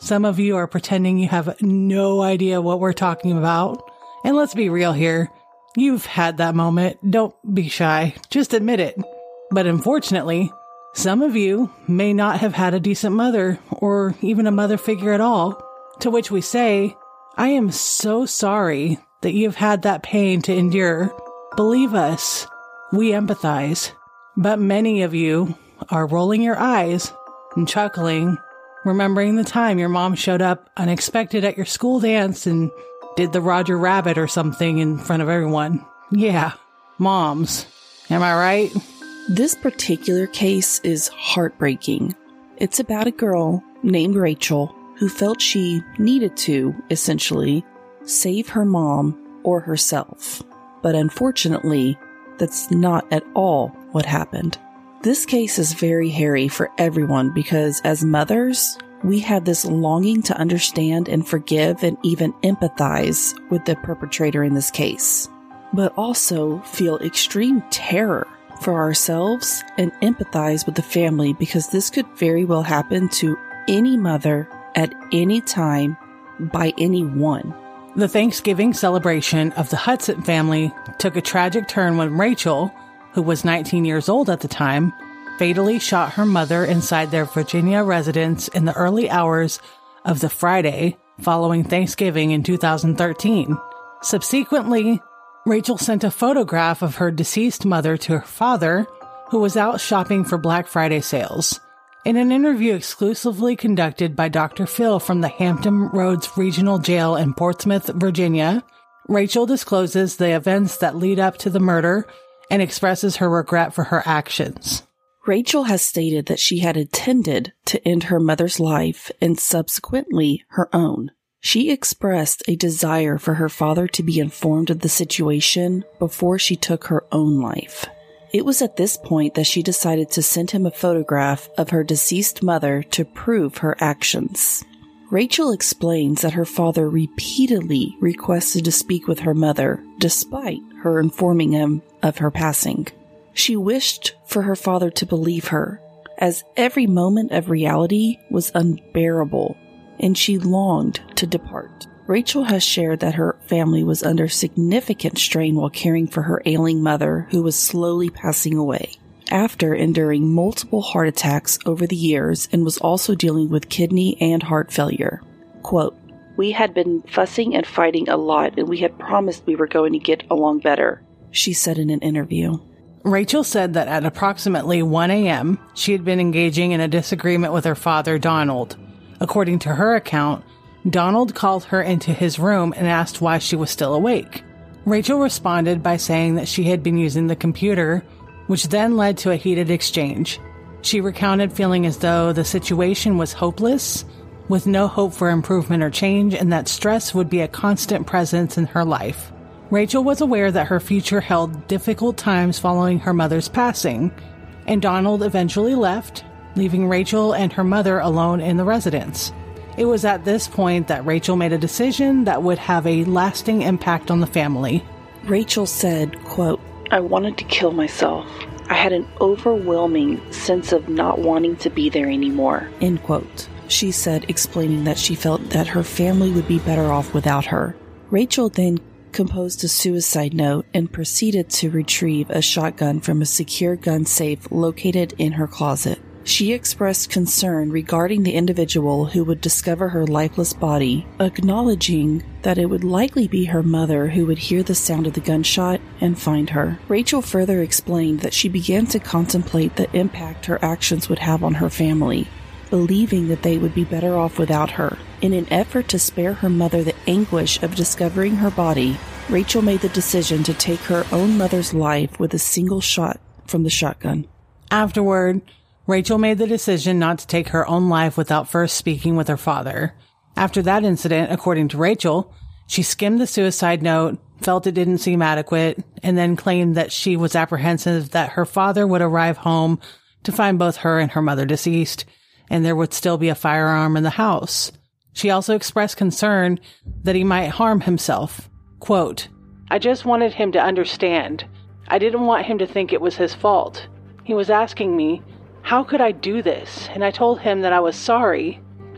[SPEAKER 12] Some of you are pretending you have no idea what we're talking about. And let's be real here. You've had that moment. Don't be shy. Just admit it. But unfortunately, some of you may not have had a decent mother or even a mother figure at all. To which we say, I am so sorry that you've had that pain to endure. Believe us, we empathize. But many of you are rolling your eyes and chuckling, remembering the time your mom showed up unexpected at your school dance and did the Roger Rabbit or something in front of everyone. Yeah, moms. Am I right?
[SPEAKER 13] This particular case is heartbreaking. It's about a girl named Rachel who felt she needed to, essentially, save her mom or herself. But unfortunately, that's not at all what happened. This case is very hairy for everyone because as mothers, we have this longing to understand and forgive and even empathize with the perpetrator in this case, but also feel extreme terror for ourselves and empathize with the family because this could very well happen to any mother at any time by anyone.
[SPEAKER 12] The Thanksgiving celebration of the Hudson family took a tragic turn when Rachel, who was nineteen years old at the time, fatally shot her mother inside their Virginia residence in the early hours of the Friday following Thanksgiving in two thousand thirteen. Subsequently, Rachel sent a photograph of her deceased mother to her father, who was out shopping for Black Friday sales. In an interview exclusively conducted by Doctor Phil from the Hampton Roads Regional Jail in Portsmouth, Virginia, Rachel discloses the events that lead up to the murder and expresses her regret for her actions.
[SPEAKER 13] Rachel has stated that she had intended to end her mother's life and subsequently her own. She expressed a desire for her father to be informed of the situation before she took her own life. It was at this point that she decided to send him a photograph of her deceased mother to prove her actions. Rachel explains that her father repeatedly requested to speak with her mother, despite her informing him of her passing. She wished for her father to believe her, as every moment of reality was unbearable, and she longed to depart. Rachel has shared that her family was under significant strain while caring for her ailing mother, who was slowly passing away, after enduring multiple heart attacks over the years and was also dealing with kidney and heart failure. Quote, "We had been fussing and fighting a lot, and we had promised we were going to get along better," she said in an interview.
[SPEAKER 12] Rachel said that at approximately one a.m., she had been engaging in a disagreement with her father, Donald. According to her account, Donald called her into his room and asked why she was still awake. Rachel responded by saying that she had been using the computer, which then led to a heated exchange. She recounted feeling as though the situation was hopeless, with no hope for improvement or change, and that stress would be a constant presence in her life. Rachel was aware that her future held difficult times following her mother's passing, and Donald eventually left, leaving Rachel and her mother alone in the residence. It was at this point that Rachel made a decision that would have a lasting impact on the family.
[SPEAKER 13] Rachel said, quote, "I wanted to kill myself. I had an overwhelming sense of not wanting to be there anymore," end quote. She said, explaining that she felt that her family would be better off without her. Rachel then composed a suicide note and proceeded to retrieve a shotgun from a secure gun safe located in her closet. She expressed concern regarding the individual who would discover her lifeless body, acknowledging that it would likely be her mother who would hear the sound of the gunshot and find her. Rachel further explained that she began to contemplate the impact her actions would have on her family, believing that they would be better off without her. In an effort to spare her mother the anguish of discovering her body, Rachel made the decision to take her own mother's life with a single shot from the shotgun.
[SPEAKER 12] Afterward, Rachel made the decision not to take her own life without first speaking with her father. After that incident, according to Rachel, she skimmed the suicide note, felt it didn't seem adequate, and then claimed that she was apprehensive that her father would arrive home to find both her and her mother deceased, and there would still be a firearm in the house. She also expressed concern that he might harm himself. Quote, "I just wanted him to understand. I didn't want him to think it was his fault. He was asking me, how could I do this? And I told him that I was sorry.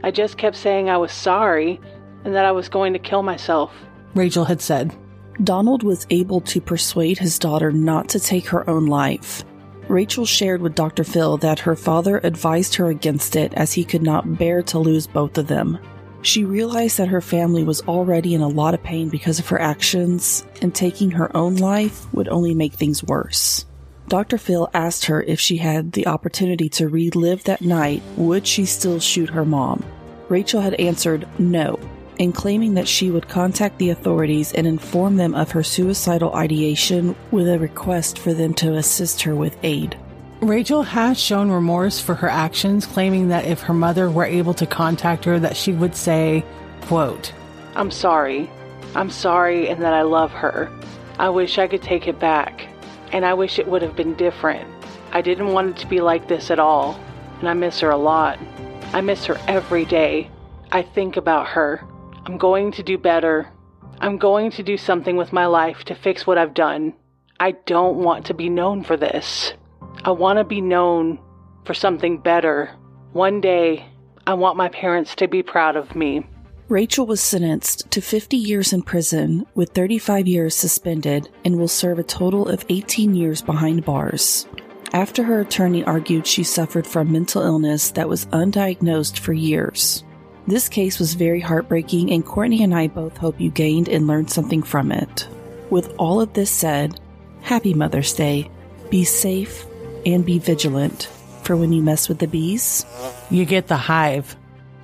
[SPEAKER 12] I just kept saying I was sorry and that I was going to kill myself, Rachel had said.
[SPEAKER 13] Donald was able to persuade his daughter not to take her own life. Rachel shared with Doctor Phil that her father advised her against it as he could not bear to lose both of them. She realized that her family was already in a lot of pain because of her actions, and taking her own life would only make things worse. Doctor Phil asked her if she had the opportunity to relive that night, would she still shoot her mom? Rachel had answered no, and claiming that she would contact the authorities and inform them of her suicidal ideation with a request for them to assist her with aid.
[SPEAKER 12] Rachel has shown remorse for her actions, claiming that if her mother were able to contact her, that she would say, quote, "I'm sorry. I'm sorry and that I love her. I wish I could take it back. And I wish it would have been different. I didn't want it to be like this at all. And I miss her a lot. I miss her every day. I think about her. I'm going to do better. I'm going to do something with my life to fix what I've done. I don't want to be known for this. I want to be known for something better. One day, I want my parents to be proud of me."
[SPEAKER 13] Rachel was sentenced to fifty years in prison with thirty-five years suspended and will serve a total of eighteen years behind bars. After her attorney argued she suffered from mental illness that was undiagnosed for years. This case was very heartbreaking, and Courtney and I both hope you gained and learned something from it. With all of this said, happy Mother's Day. Be safe and be vigilant, for when you mess with the bees,
[SPEAKER 12] you get the hive.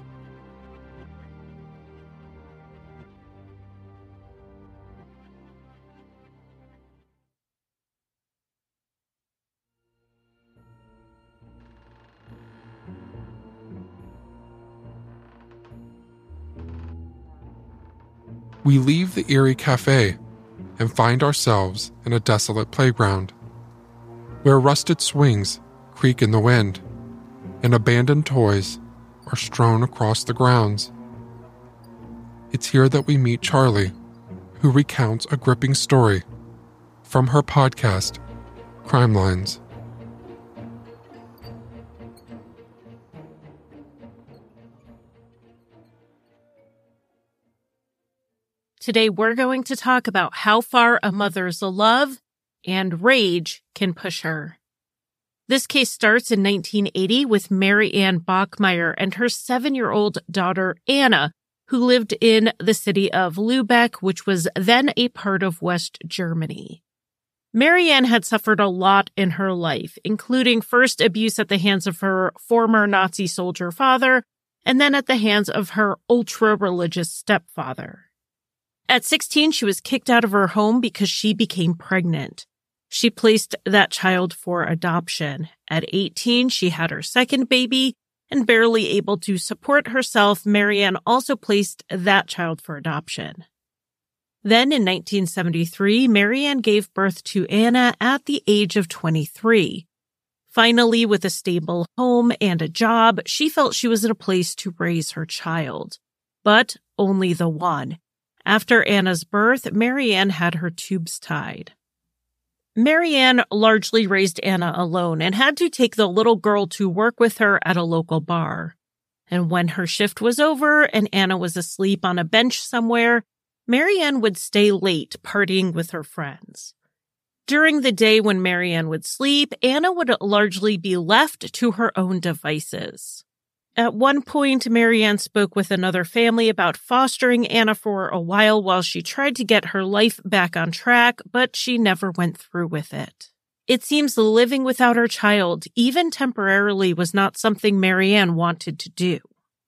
[SPEAKER 1] We leave the eerie cafe and find ourselves in a desolate playground, where rusted swings creak in the wind and abandoned toys are strewn across the grounds. It's here that we meet Charlie, who recounts a gripping story from her podcast, Crime Lines.
[SPEAKER 2] Today, we're going to talk about how far a mother's love and rage can push her. This case starts in nineteen eighty with Mary Ann Bachmeyer and her seven-year-old daughter, Anna, who lived in the city of Lübeck, which was then a part of West Germany. Mary Ann had suffered a lot in her life, including first abuse at the hands of her former Nazi soldier father, and then at the hands of her ultra-religious stepfather. At sixteen, she was kicked out of her home because she became pregnant. She placed that child for adoption. At eighteen, she had her second baby, and barely able to support herself, Mary Ann also placed that child for adoption. Then in nineteen seventy-three, Mary Ann gave birth to Anna at the age of twenty-three. Finally, with a stable home and a job, she felt she was in a place to raise her child. But only the one. After Anna's birth, Mary Ann had her tubes tied. Mary Ann largely raised Anna alone and had to take the little girl to work with her at a local bar. And when her shift was over and Anna was asleep on a bench somewhere, Mary Ann would stay late partying with her friends. During the day when Mary Ann would sleep, Anna would largely be left to her own devices. At one point, Mary Ann spoke with another family about fostering Anna for a while while she tried to get her life back on track, but she never went through with it. It seems living without her child, even temporarily, was not something Mary Ann wanted to do.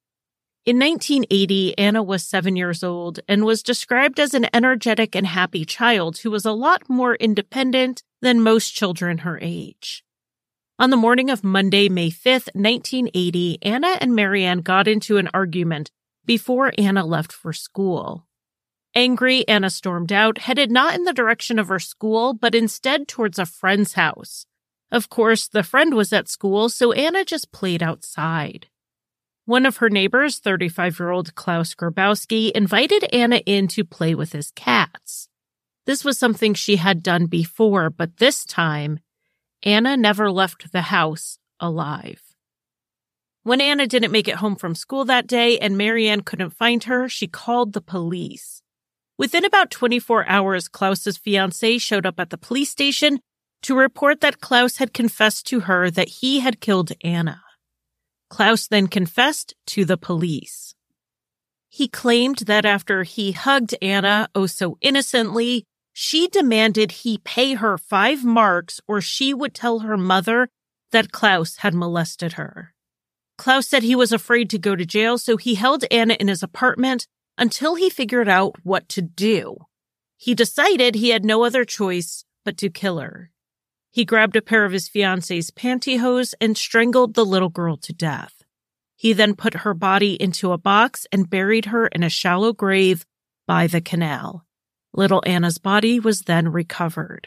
[SPEAKER 2] In nineteen eighty, Anna was seven years old and was described as an energetic and happy child who was a lot more independent than most children her age. On the morning of Monday, May fifth, nineteen eighty, Anna and Mary Ann got into an argument before Anna left for school. Angry, Anna stormed out, headed not in the direction of her school, but instead towards a friend's house. Of course, the friend was at school, so Anna just played outside. One of her neighbors, thirty-five-year-old Klaus Grabowski, invited Anna in to play with his cats. This was something she had done before, but this time, Anna never left the house alive.
[SPEAKER 14] When Anna didn't make it home from school that day and Marianne couldn't find her, she called the police. Within about twenty-four hours, Klaus's fiancé showed up at the police station to report that Klaus had confessed to her that he had killed Anna. Klaus then confessed to the police. He claimed that after he hugged Anna oh so innocently, she demanded he pay her five marks or she would tell her mother that Klaus had molested her. Klaus said he was afraid to go to jail, so he held Anna in his apartment until he figured out what to do. He decided he had no other choice but to kill her. He grabbed a pair of his fiancé's pantyhose and strangled the little girl to death. He then put her body into a box and buried her in a shallow grave by the canal. Little Anna's body was then recovered.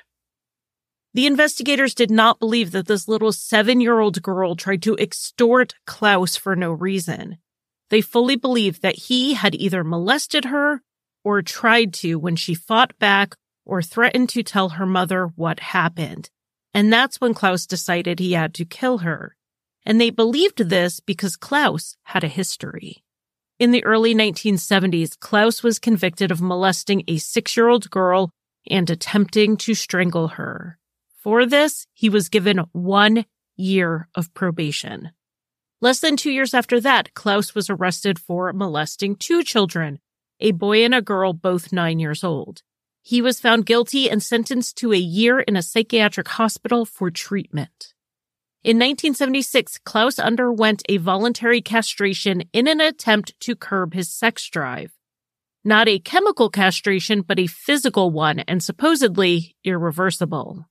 [SPEAKER 14] The investigators did not believe that this little seven-year-old girl tried to extort Klaus for no reason. They fully believed that he had either molested her or tried to when she fought back or threatened to tell her mother what happened. And that's when Klaus decided he had to kill her. And they believed this because Klaus had a history. In the early nineteen seventies, Klaus was convicted of molesting a six-year-old girl and attempting to strangle her. For this, he was given one year of probation. Less than two years after that, Klaus was arrested for molesting two children, a boy and a girl, both nine years old. He was found guilty and sentenced to a year in a psychiatric hospital for treatment. In nineteen seventy-six, Klaus underwent a voluntary castration in an attempt to curb his sex drive. Not a chemical castration, but a physical one, and supposedly irreversible.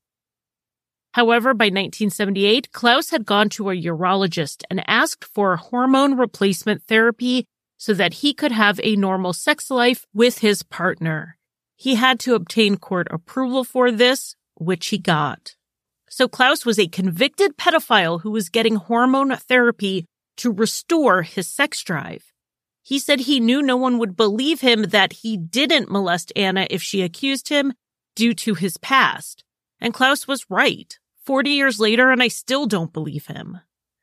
[SPEAKER 14] However, by nineteen seventy-eight, Klaus had gone to a urologist and asked for hormone replacement therapy so that he could have a normal sex life with his partner. He had to obtain court approval for this, which he got. So Klaus was a convicted pedophile who was getting hormone therapy to restore his sex drive. He said he knew no one would believe him that he didn't molest Anna if she accused him due to his past. And Klaus was right. Forty years later, and I still don't believe him.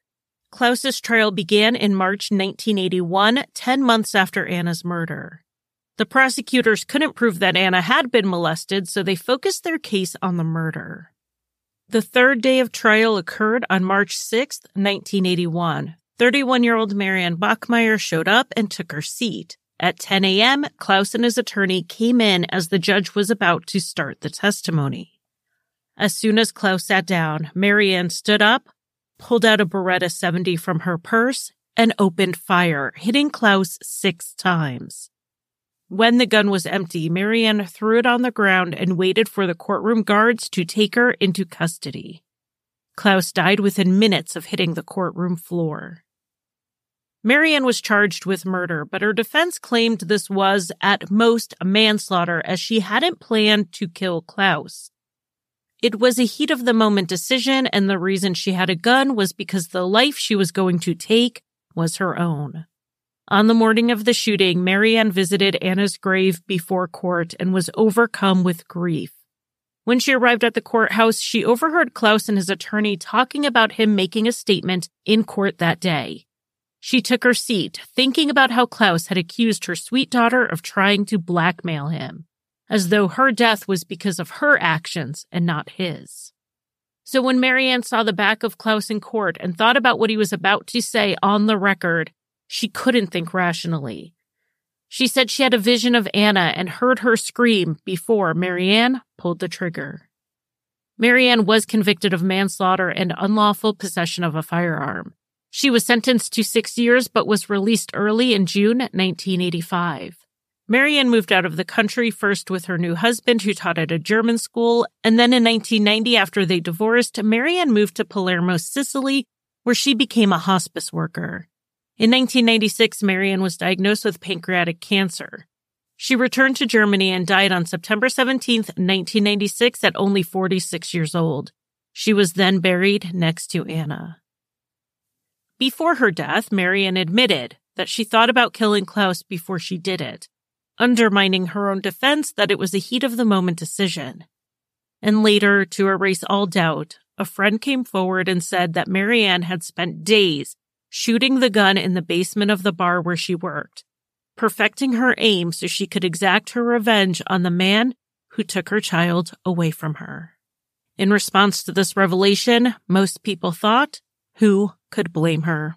[SPEAKER 14] Klaus's trial began in March nineteen eighty-one, ten months after Anna's murder. The prosecutors couldn't prove that Anna had been molested, so they focused their case on the murder. The third day of trial occurred on March sixth, nineteen eighty-one. thirty-one-year-old Marianne Bachmeier showed up and took her seat. At ten a.m., Klaus and his attorney came in as the judge was about to start the testimony. As soon as Klaus sat down, Marianne stood up, pulled out a Beretta seventy from her purse, and opened fire, hitting Klaus six times. When the gun was empty, Marianne threw it on the ground and waited for the courtroom guards to take her into custody. Klaus died within minutes of hitting the courtroom floor. Marianne was charged with murder, but her defense claimed this was, at most, manslaughter as she hadn't planned to kill Klaus. It was a heat-of-the-moment decision, and the reason she had a gun was because the life she was going to take was her own. On the morning of the shooting, Marianne visited Anna's grave before court and was overcome with grief. When she arrived at the courthouse, she overheard Klaus and his attorney talking about him making a statement in court that day. She took her seat, thinking about how Klaus had accused her sweet daughter of trying to blackmail him, as though her death was because of her actions and not his. So when Marianne saw the back of Klaus in court and thought about what he was about to say on the record, she couldn't think rationally. She said she had a vision of Anna and heard her scream before Marianne pulled the trigger. Marianne was convicted of manslaughter and unlawful possession of a firearm. She was sentenced to six years but was released early in June nineteen eighty-five. Marianne moved out of the country first with her new husband, who taught at a German school, and then in nineteen ninety, after they divorced, Marianne moved to Palermo, Sicily, where she became a hospice worker. In nineteen ninety-six, Marianne was diagnosed with pancreatic cancer. She returned to Germany and died on September seventeenth, nineteen ninety-six, at only forty-six years old. She was then buried next to Anna. Before her death, Marianne admitted that she thought about killing Klaus before she did it, undermining her own defense that it was a heat-of-the-moment decision. And later, to erase all doubt, a friend came forward and said that Marianne had spent days shooting the gun in the basement of the bar where she worked, perfecting her aim so she could exact her revenge on the man who took her child away from her. In response to this revelation, most people thought, who could blame her?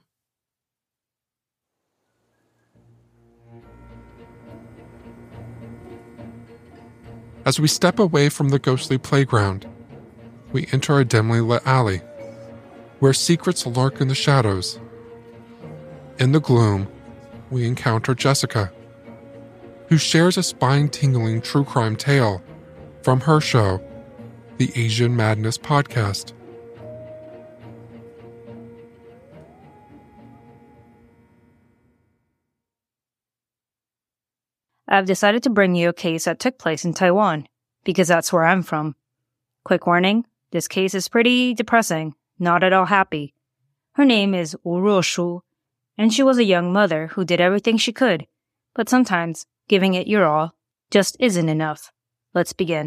[SPEAKER 1] As we step away from the ghostly playground, we enter a dimly lit alley, where secrets lurk in the shadows. In the gloom, we encounter Jessica, who shares a spine-tingling true crime tale from her show, the Asian Madness Podcast.
[SPEAKER 15] I've decided to bring you a case that took place in Taiwan, because that's where I'm from. Quick warning, this case is pretty depressing, not at all happy. Her name is Wu Ruoshu, and she was a young mother who did everything she could, but sometimes giving it your all just isn't enough. Let's begin.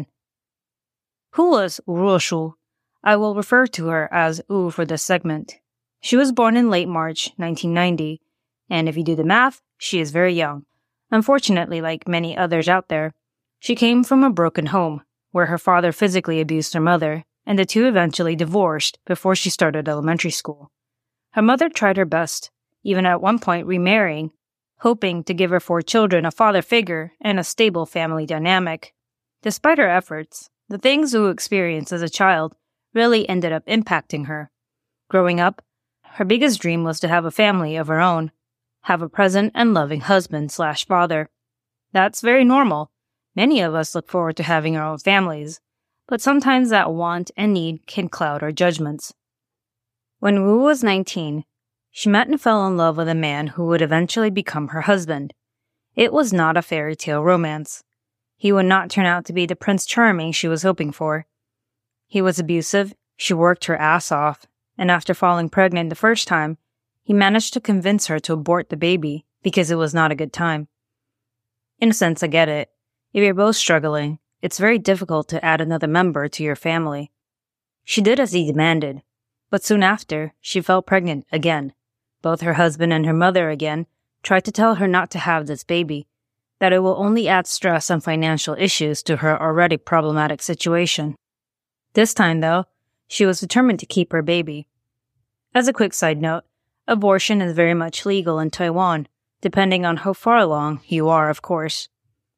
[SPEAKER 15] Who was Wu Ruoshu? I will refer to her as Wu for this segment. She was born in late March nineteen ninety, and if you do the math, she is very young. Unfortunately, like many others out there, she came from a broken home, where her father physically abused her mother, and the two eventually divorced before she started elementary school. Her mother tried her best, even at one point remarrying, hoping to give her four children a father figure and a stable family dynamic. Despite her efforts, the things Wu experienced as a child really ended up impacting her. Growing up, her biggest dream was to have a family of her own, have a present and loving husband slash father. That's very normal. Many of us look forward to having our own families, but sometimes that want and need can cloud our judgments. When Wu was nineteen, she met and fell in love with a man who would eventually become her husband. It was not a fairy tale romance. He would not turn out to be the Prince Charming she was hoping for. He was abusive, she worked her ass off, and after falling pregnant the first time, he managed to convince her to abort the baby because it was not a good time. In a sense, I get it. If you're both struggling, it's very difficult to add another member to your family. She did as he demanded, but soon after, she fell pregnant again. Both her husband and her mother again tried to tell her not to have this baby, that it will only add stress and financial issues to her already problematic situation. This time, though, she was determined to keep her baby. As a quick side note, abortion is very much legal in Taiwan, depending on how far along you are, of course.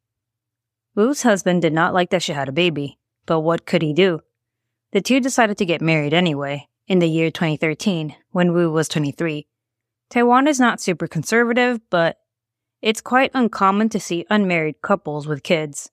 [SPEAKER 15] Wu's husband did not like that she had a baby, but what could he do? The two decided to get married anyway, in the year twenty thirteen, when Wu was twenty-three. Taiwan is not super conservative, but it's quite uncommon to see unmarried couples with kids.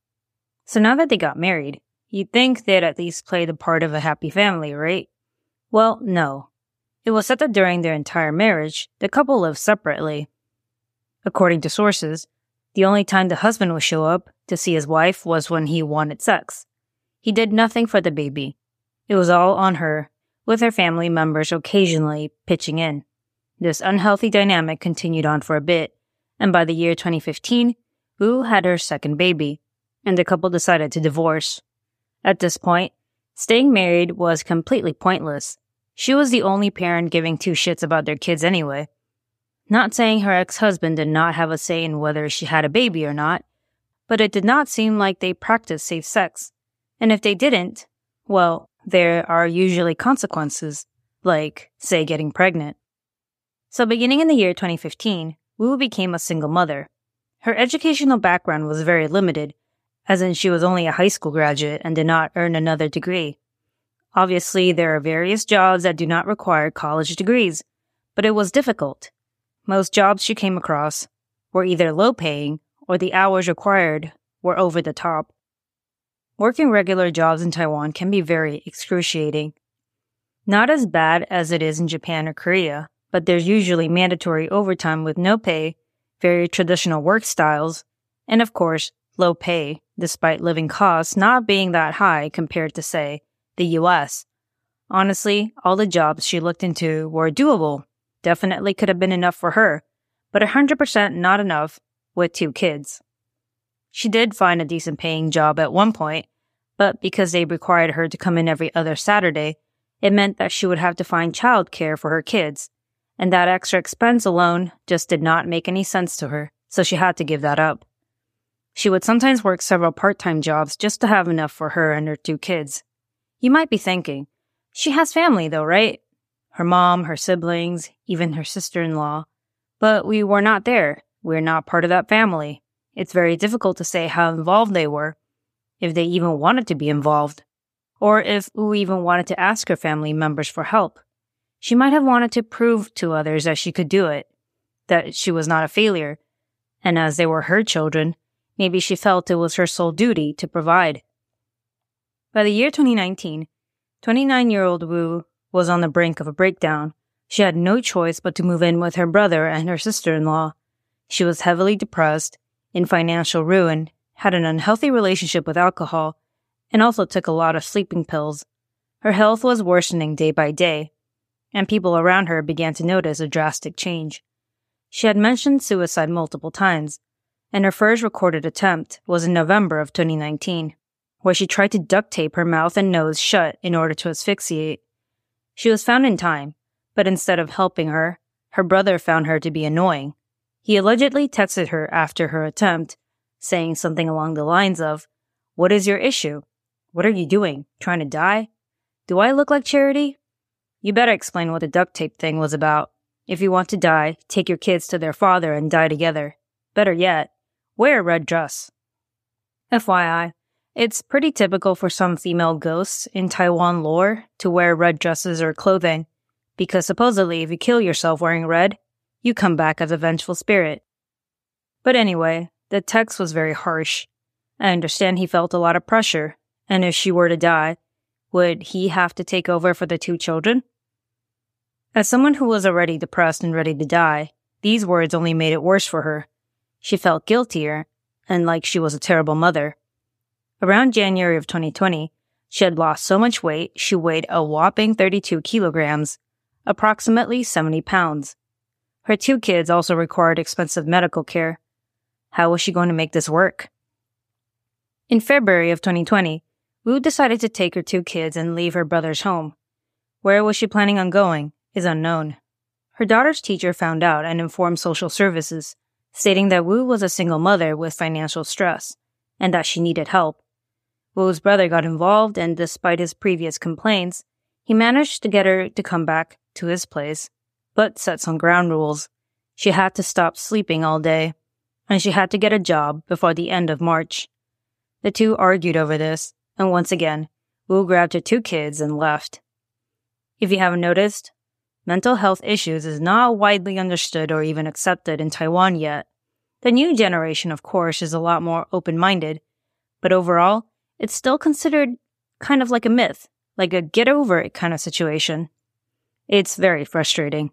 [SPEAKER 15] So now that they got married, you'd think they'd at least play the part of a happy family, right? Well, no. It was said that during their entire marriage, the couple lived separately. According to sources, the only time the husband would show up to see his wife was when he wanted sex. He did nothing for the baby. It was all on her, with her family members occasionally pitching in. This unhealthy dynamic continued on for a bit, and by the year twenty fifteen, Wu had her second baby, and the couple decided to divorce. At this point, staying married was completely pointless. She was the only parent giving two shits about their kids anyway. Not saying her ex-husband did not have a say in whether she had a baby or not, but it did not seem like they practiced safe sex. And if they didn't, well, there are usually consequences, like, say, getting pregnant. So beginning in the year twenty fifteen, Wu became a single mother. Her educational background was very limited, as in she was only a high school graduate and did not earn another degree. Obviously, there are various jobs that do not require college degrees, but it was difficult. Most jobs she came across were either low-paying or the hours required were over the top. Working regular jobs in Taiwan can be very excruciating. Not as bad as it is in Japan or Korea, but there's usually mandatory overtime with no pay, very traditional work styles, and of course, low pay, despite living costs not being that high compared to, say, the U S. Honestly, all the jobs she looked into were doable. Definitely could have been enough for her, but one hundred percent not enough with two kids. She did find a decent paying job at one point, but because they required her to come in every other Saturday, it meant that she would have to find childcare for her kids, and that extra expense alone just did not make any sense to her, so she had to give that up. She would sometimes work several part-time jobs just to have enough for her and her two kids. You might be thinking, she has family though, right? Her mom, her siblings, even her sister-in-law. But we were not there. We're not part of that family. It's very difficult to say how involved they were, if they even wanted to be involved, or if Wu even wanted to ask her family members for help. She might have wanted to prove to others that she could do it, that she was not a failure, and as they were her children, maybe she felt it was her sole duty to provide. By the year twenty nineteen, twenty-nine-year-old Wu was on the brink of a breakdown. She had no choice but to move in with her brother and her sister-in-law. She was heavily depressed, in financial ruin, had an unhealthy relationship with alcohol, and also took a lot of sleeping pills. Her health was worsening day by day, and people around her began to notice a drastic change. She had mentioned suicide multiple times, and her first recorded attempt was in November of twenty nineteen, where she tried to duct tape her mouth and nose shut in order to asphyxiate. She was found in time, but instead of helping her, her brother found her to be annoying. He allegedly texted her after her attempt, saying something along the lines of, "What is your issue? What are you doing? Trying to die? Do I look like Charity? You better explain what the duct tape thing was about. If you want to die, take your kids to their father and die together. Better yet, wear a red dress." F Y I, it's pretty typical for some female ghosts in Taiwan lore to wear red dresses or clothing, because supposedly if you kill yourself wearing red, you come back as a vengeful spirit. But anyway, the text was very harsh. I understand he felt a lot of pressure, and if she were to die, would he have to take over for the two children? As someone who was already depressed and ready to die, these words only made it worse for her. She felt guiltier, and like she was a terrible mother. Around January of twenty twenty, she had lost so much weight she weighed a whopping thirty-two kilograms, approximately seventy pounds. Her two kids also required expensive medical care. How was she going to make this work? In February of twenty twenty, Wu decided to take her two kids and leave her brother's home. Where was she planning on going is unknown. Her daughter's teacher found out and informed social services, stating that Wu was a single mother with financial stress, and that she needed help. Wu's brother got involved, and despite his previous complaints, he managed to get her to come back to his place, but set some ground rules. She had to stop sleeping all day, and she had to get a job before the end of March. The two argued over this, and once again, Wu grabbed her two kids and left. If you haven't noticed, mental health issues is not widely understood or even accepted in Taiwan yet. The new generation, of course, is a lot more open-minded, but overall, it's still considered kind of like a myth, like a get-over-it kind of situation. It's very frustrating.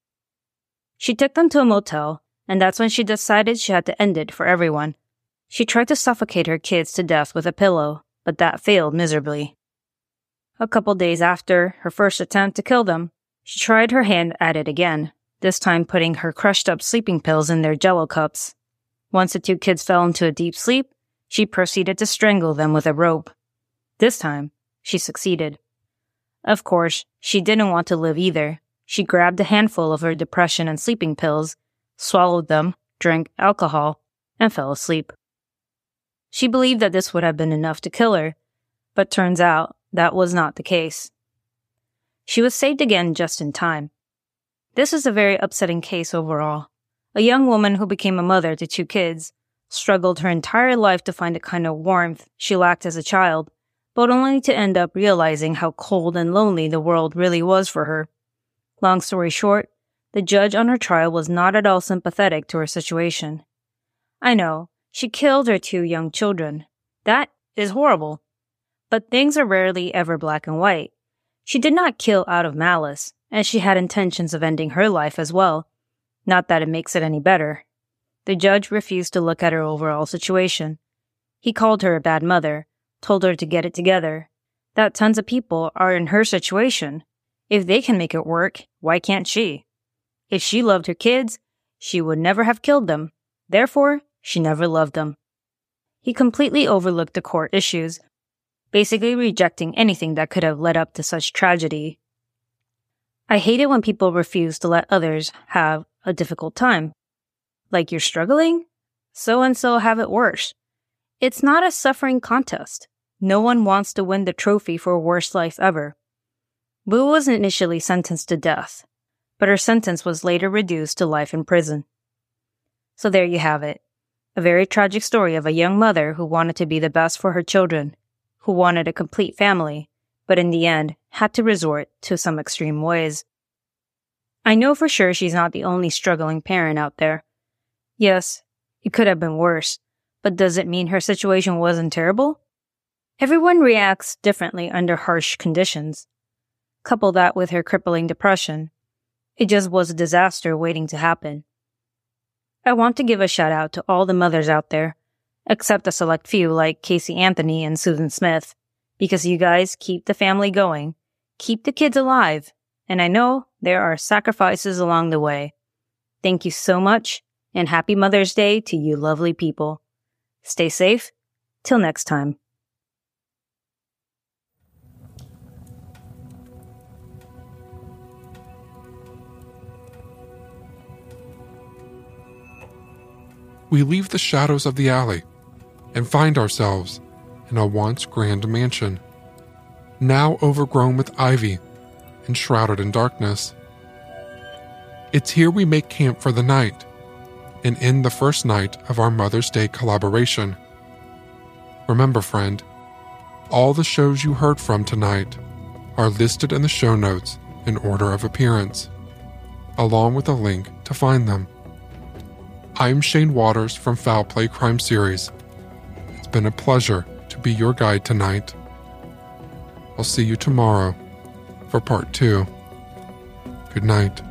[SPEAKER 15] She took them to a motel, and that's when she decided she had to end it for everyone. She tried to suffocate her kids to death with a pillow, but that failed miserably. A couple days after her first attempt to kill them, she tried her hand at it again, this time putting her crushed-up sleeping pills in their Jell-O cups. Once the two kids fell into a deep sleep, she proceeded to strangle them with a rope. This time, she succeeded. Of course, she didn't want to live either. She grabbed a handful of her depression and sleeping pills, swallowed them, drank alcohol, and fell asleep. She believed that this would have been enough to kill her, but turns out that was not the case. She was saved again just in time. This is a very upsetting case overall. A young woman who became a mother to two kids, struggled her entire life to find the kind of warmth she lacked as a child, but only to end up realizing how cold and lonely the world really was for her. Long story short, the judge on her trial was not at all sympathetic to her situation. I know, she killed her two young children. That is horrible. But things are rarely ever black and white. She did not kill out of malice, and she had intentions of ending her life as well. Not that it makes it any better. The judge refused to look at her overall situation. He called her a bad mother, told her to get it together, that tons of people are in her situation. If they can make it work, why can't she? If she loved her kids, she would never have killed them. Therefore, she never loved them. He completely overlooked the court issues, basically rejecting anything that could have led up to such tragedy. I hate it when people refuse to let others have a difficult time. Like you're struggling? So-and-so have it worse. It's not a suffering contest. No one wants to win the trophy for worst life ever. Boo was initially sentenced to death, but her sentence was later reduced to life in prison. So there you have it. A very tragic story of a young mother who wanted to be the best for her children, who wanted a complete family, but in the end had to resort to some extreme ways. I know for sure she's not the only struggling parent out there. Yes, it could have been worse, but does it mean her situation wasn't terrible? Everyone reacts differently under harsh conditions. Couple that with her crippling depression. It just was a disaster waiting to happen. I want to give a shout out to all the mothers out there, except a select few like Casey Anthony and Susan Smith, because you guys keep the family going, keep the kids alive, and I know there are sacrifices along the way. Thank you so much, and happy Mother's Day to you lovely people. Stay safe. Till next time.
[SPEAKER 1] We leave the shadows of the alley and find ourselves in a once grand mansion, now overgrown with ivy and shrouded in darkness. It's here we make camp for the night and end the first night of our Mother's Day collaboration. Remember, friend, all the shows you heard from tonight are listed in the show notes in order of appearance, along with a link to find them. I'm Shane Waters from Foul Play Crime Series. It's been a pleasure to be your guide tonight. I'll see you tomorrow for part two. Good night.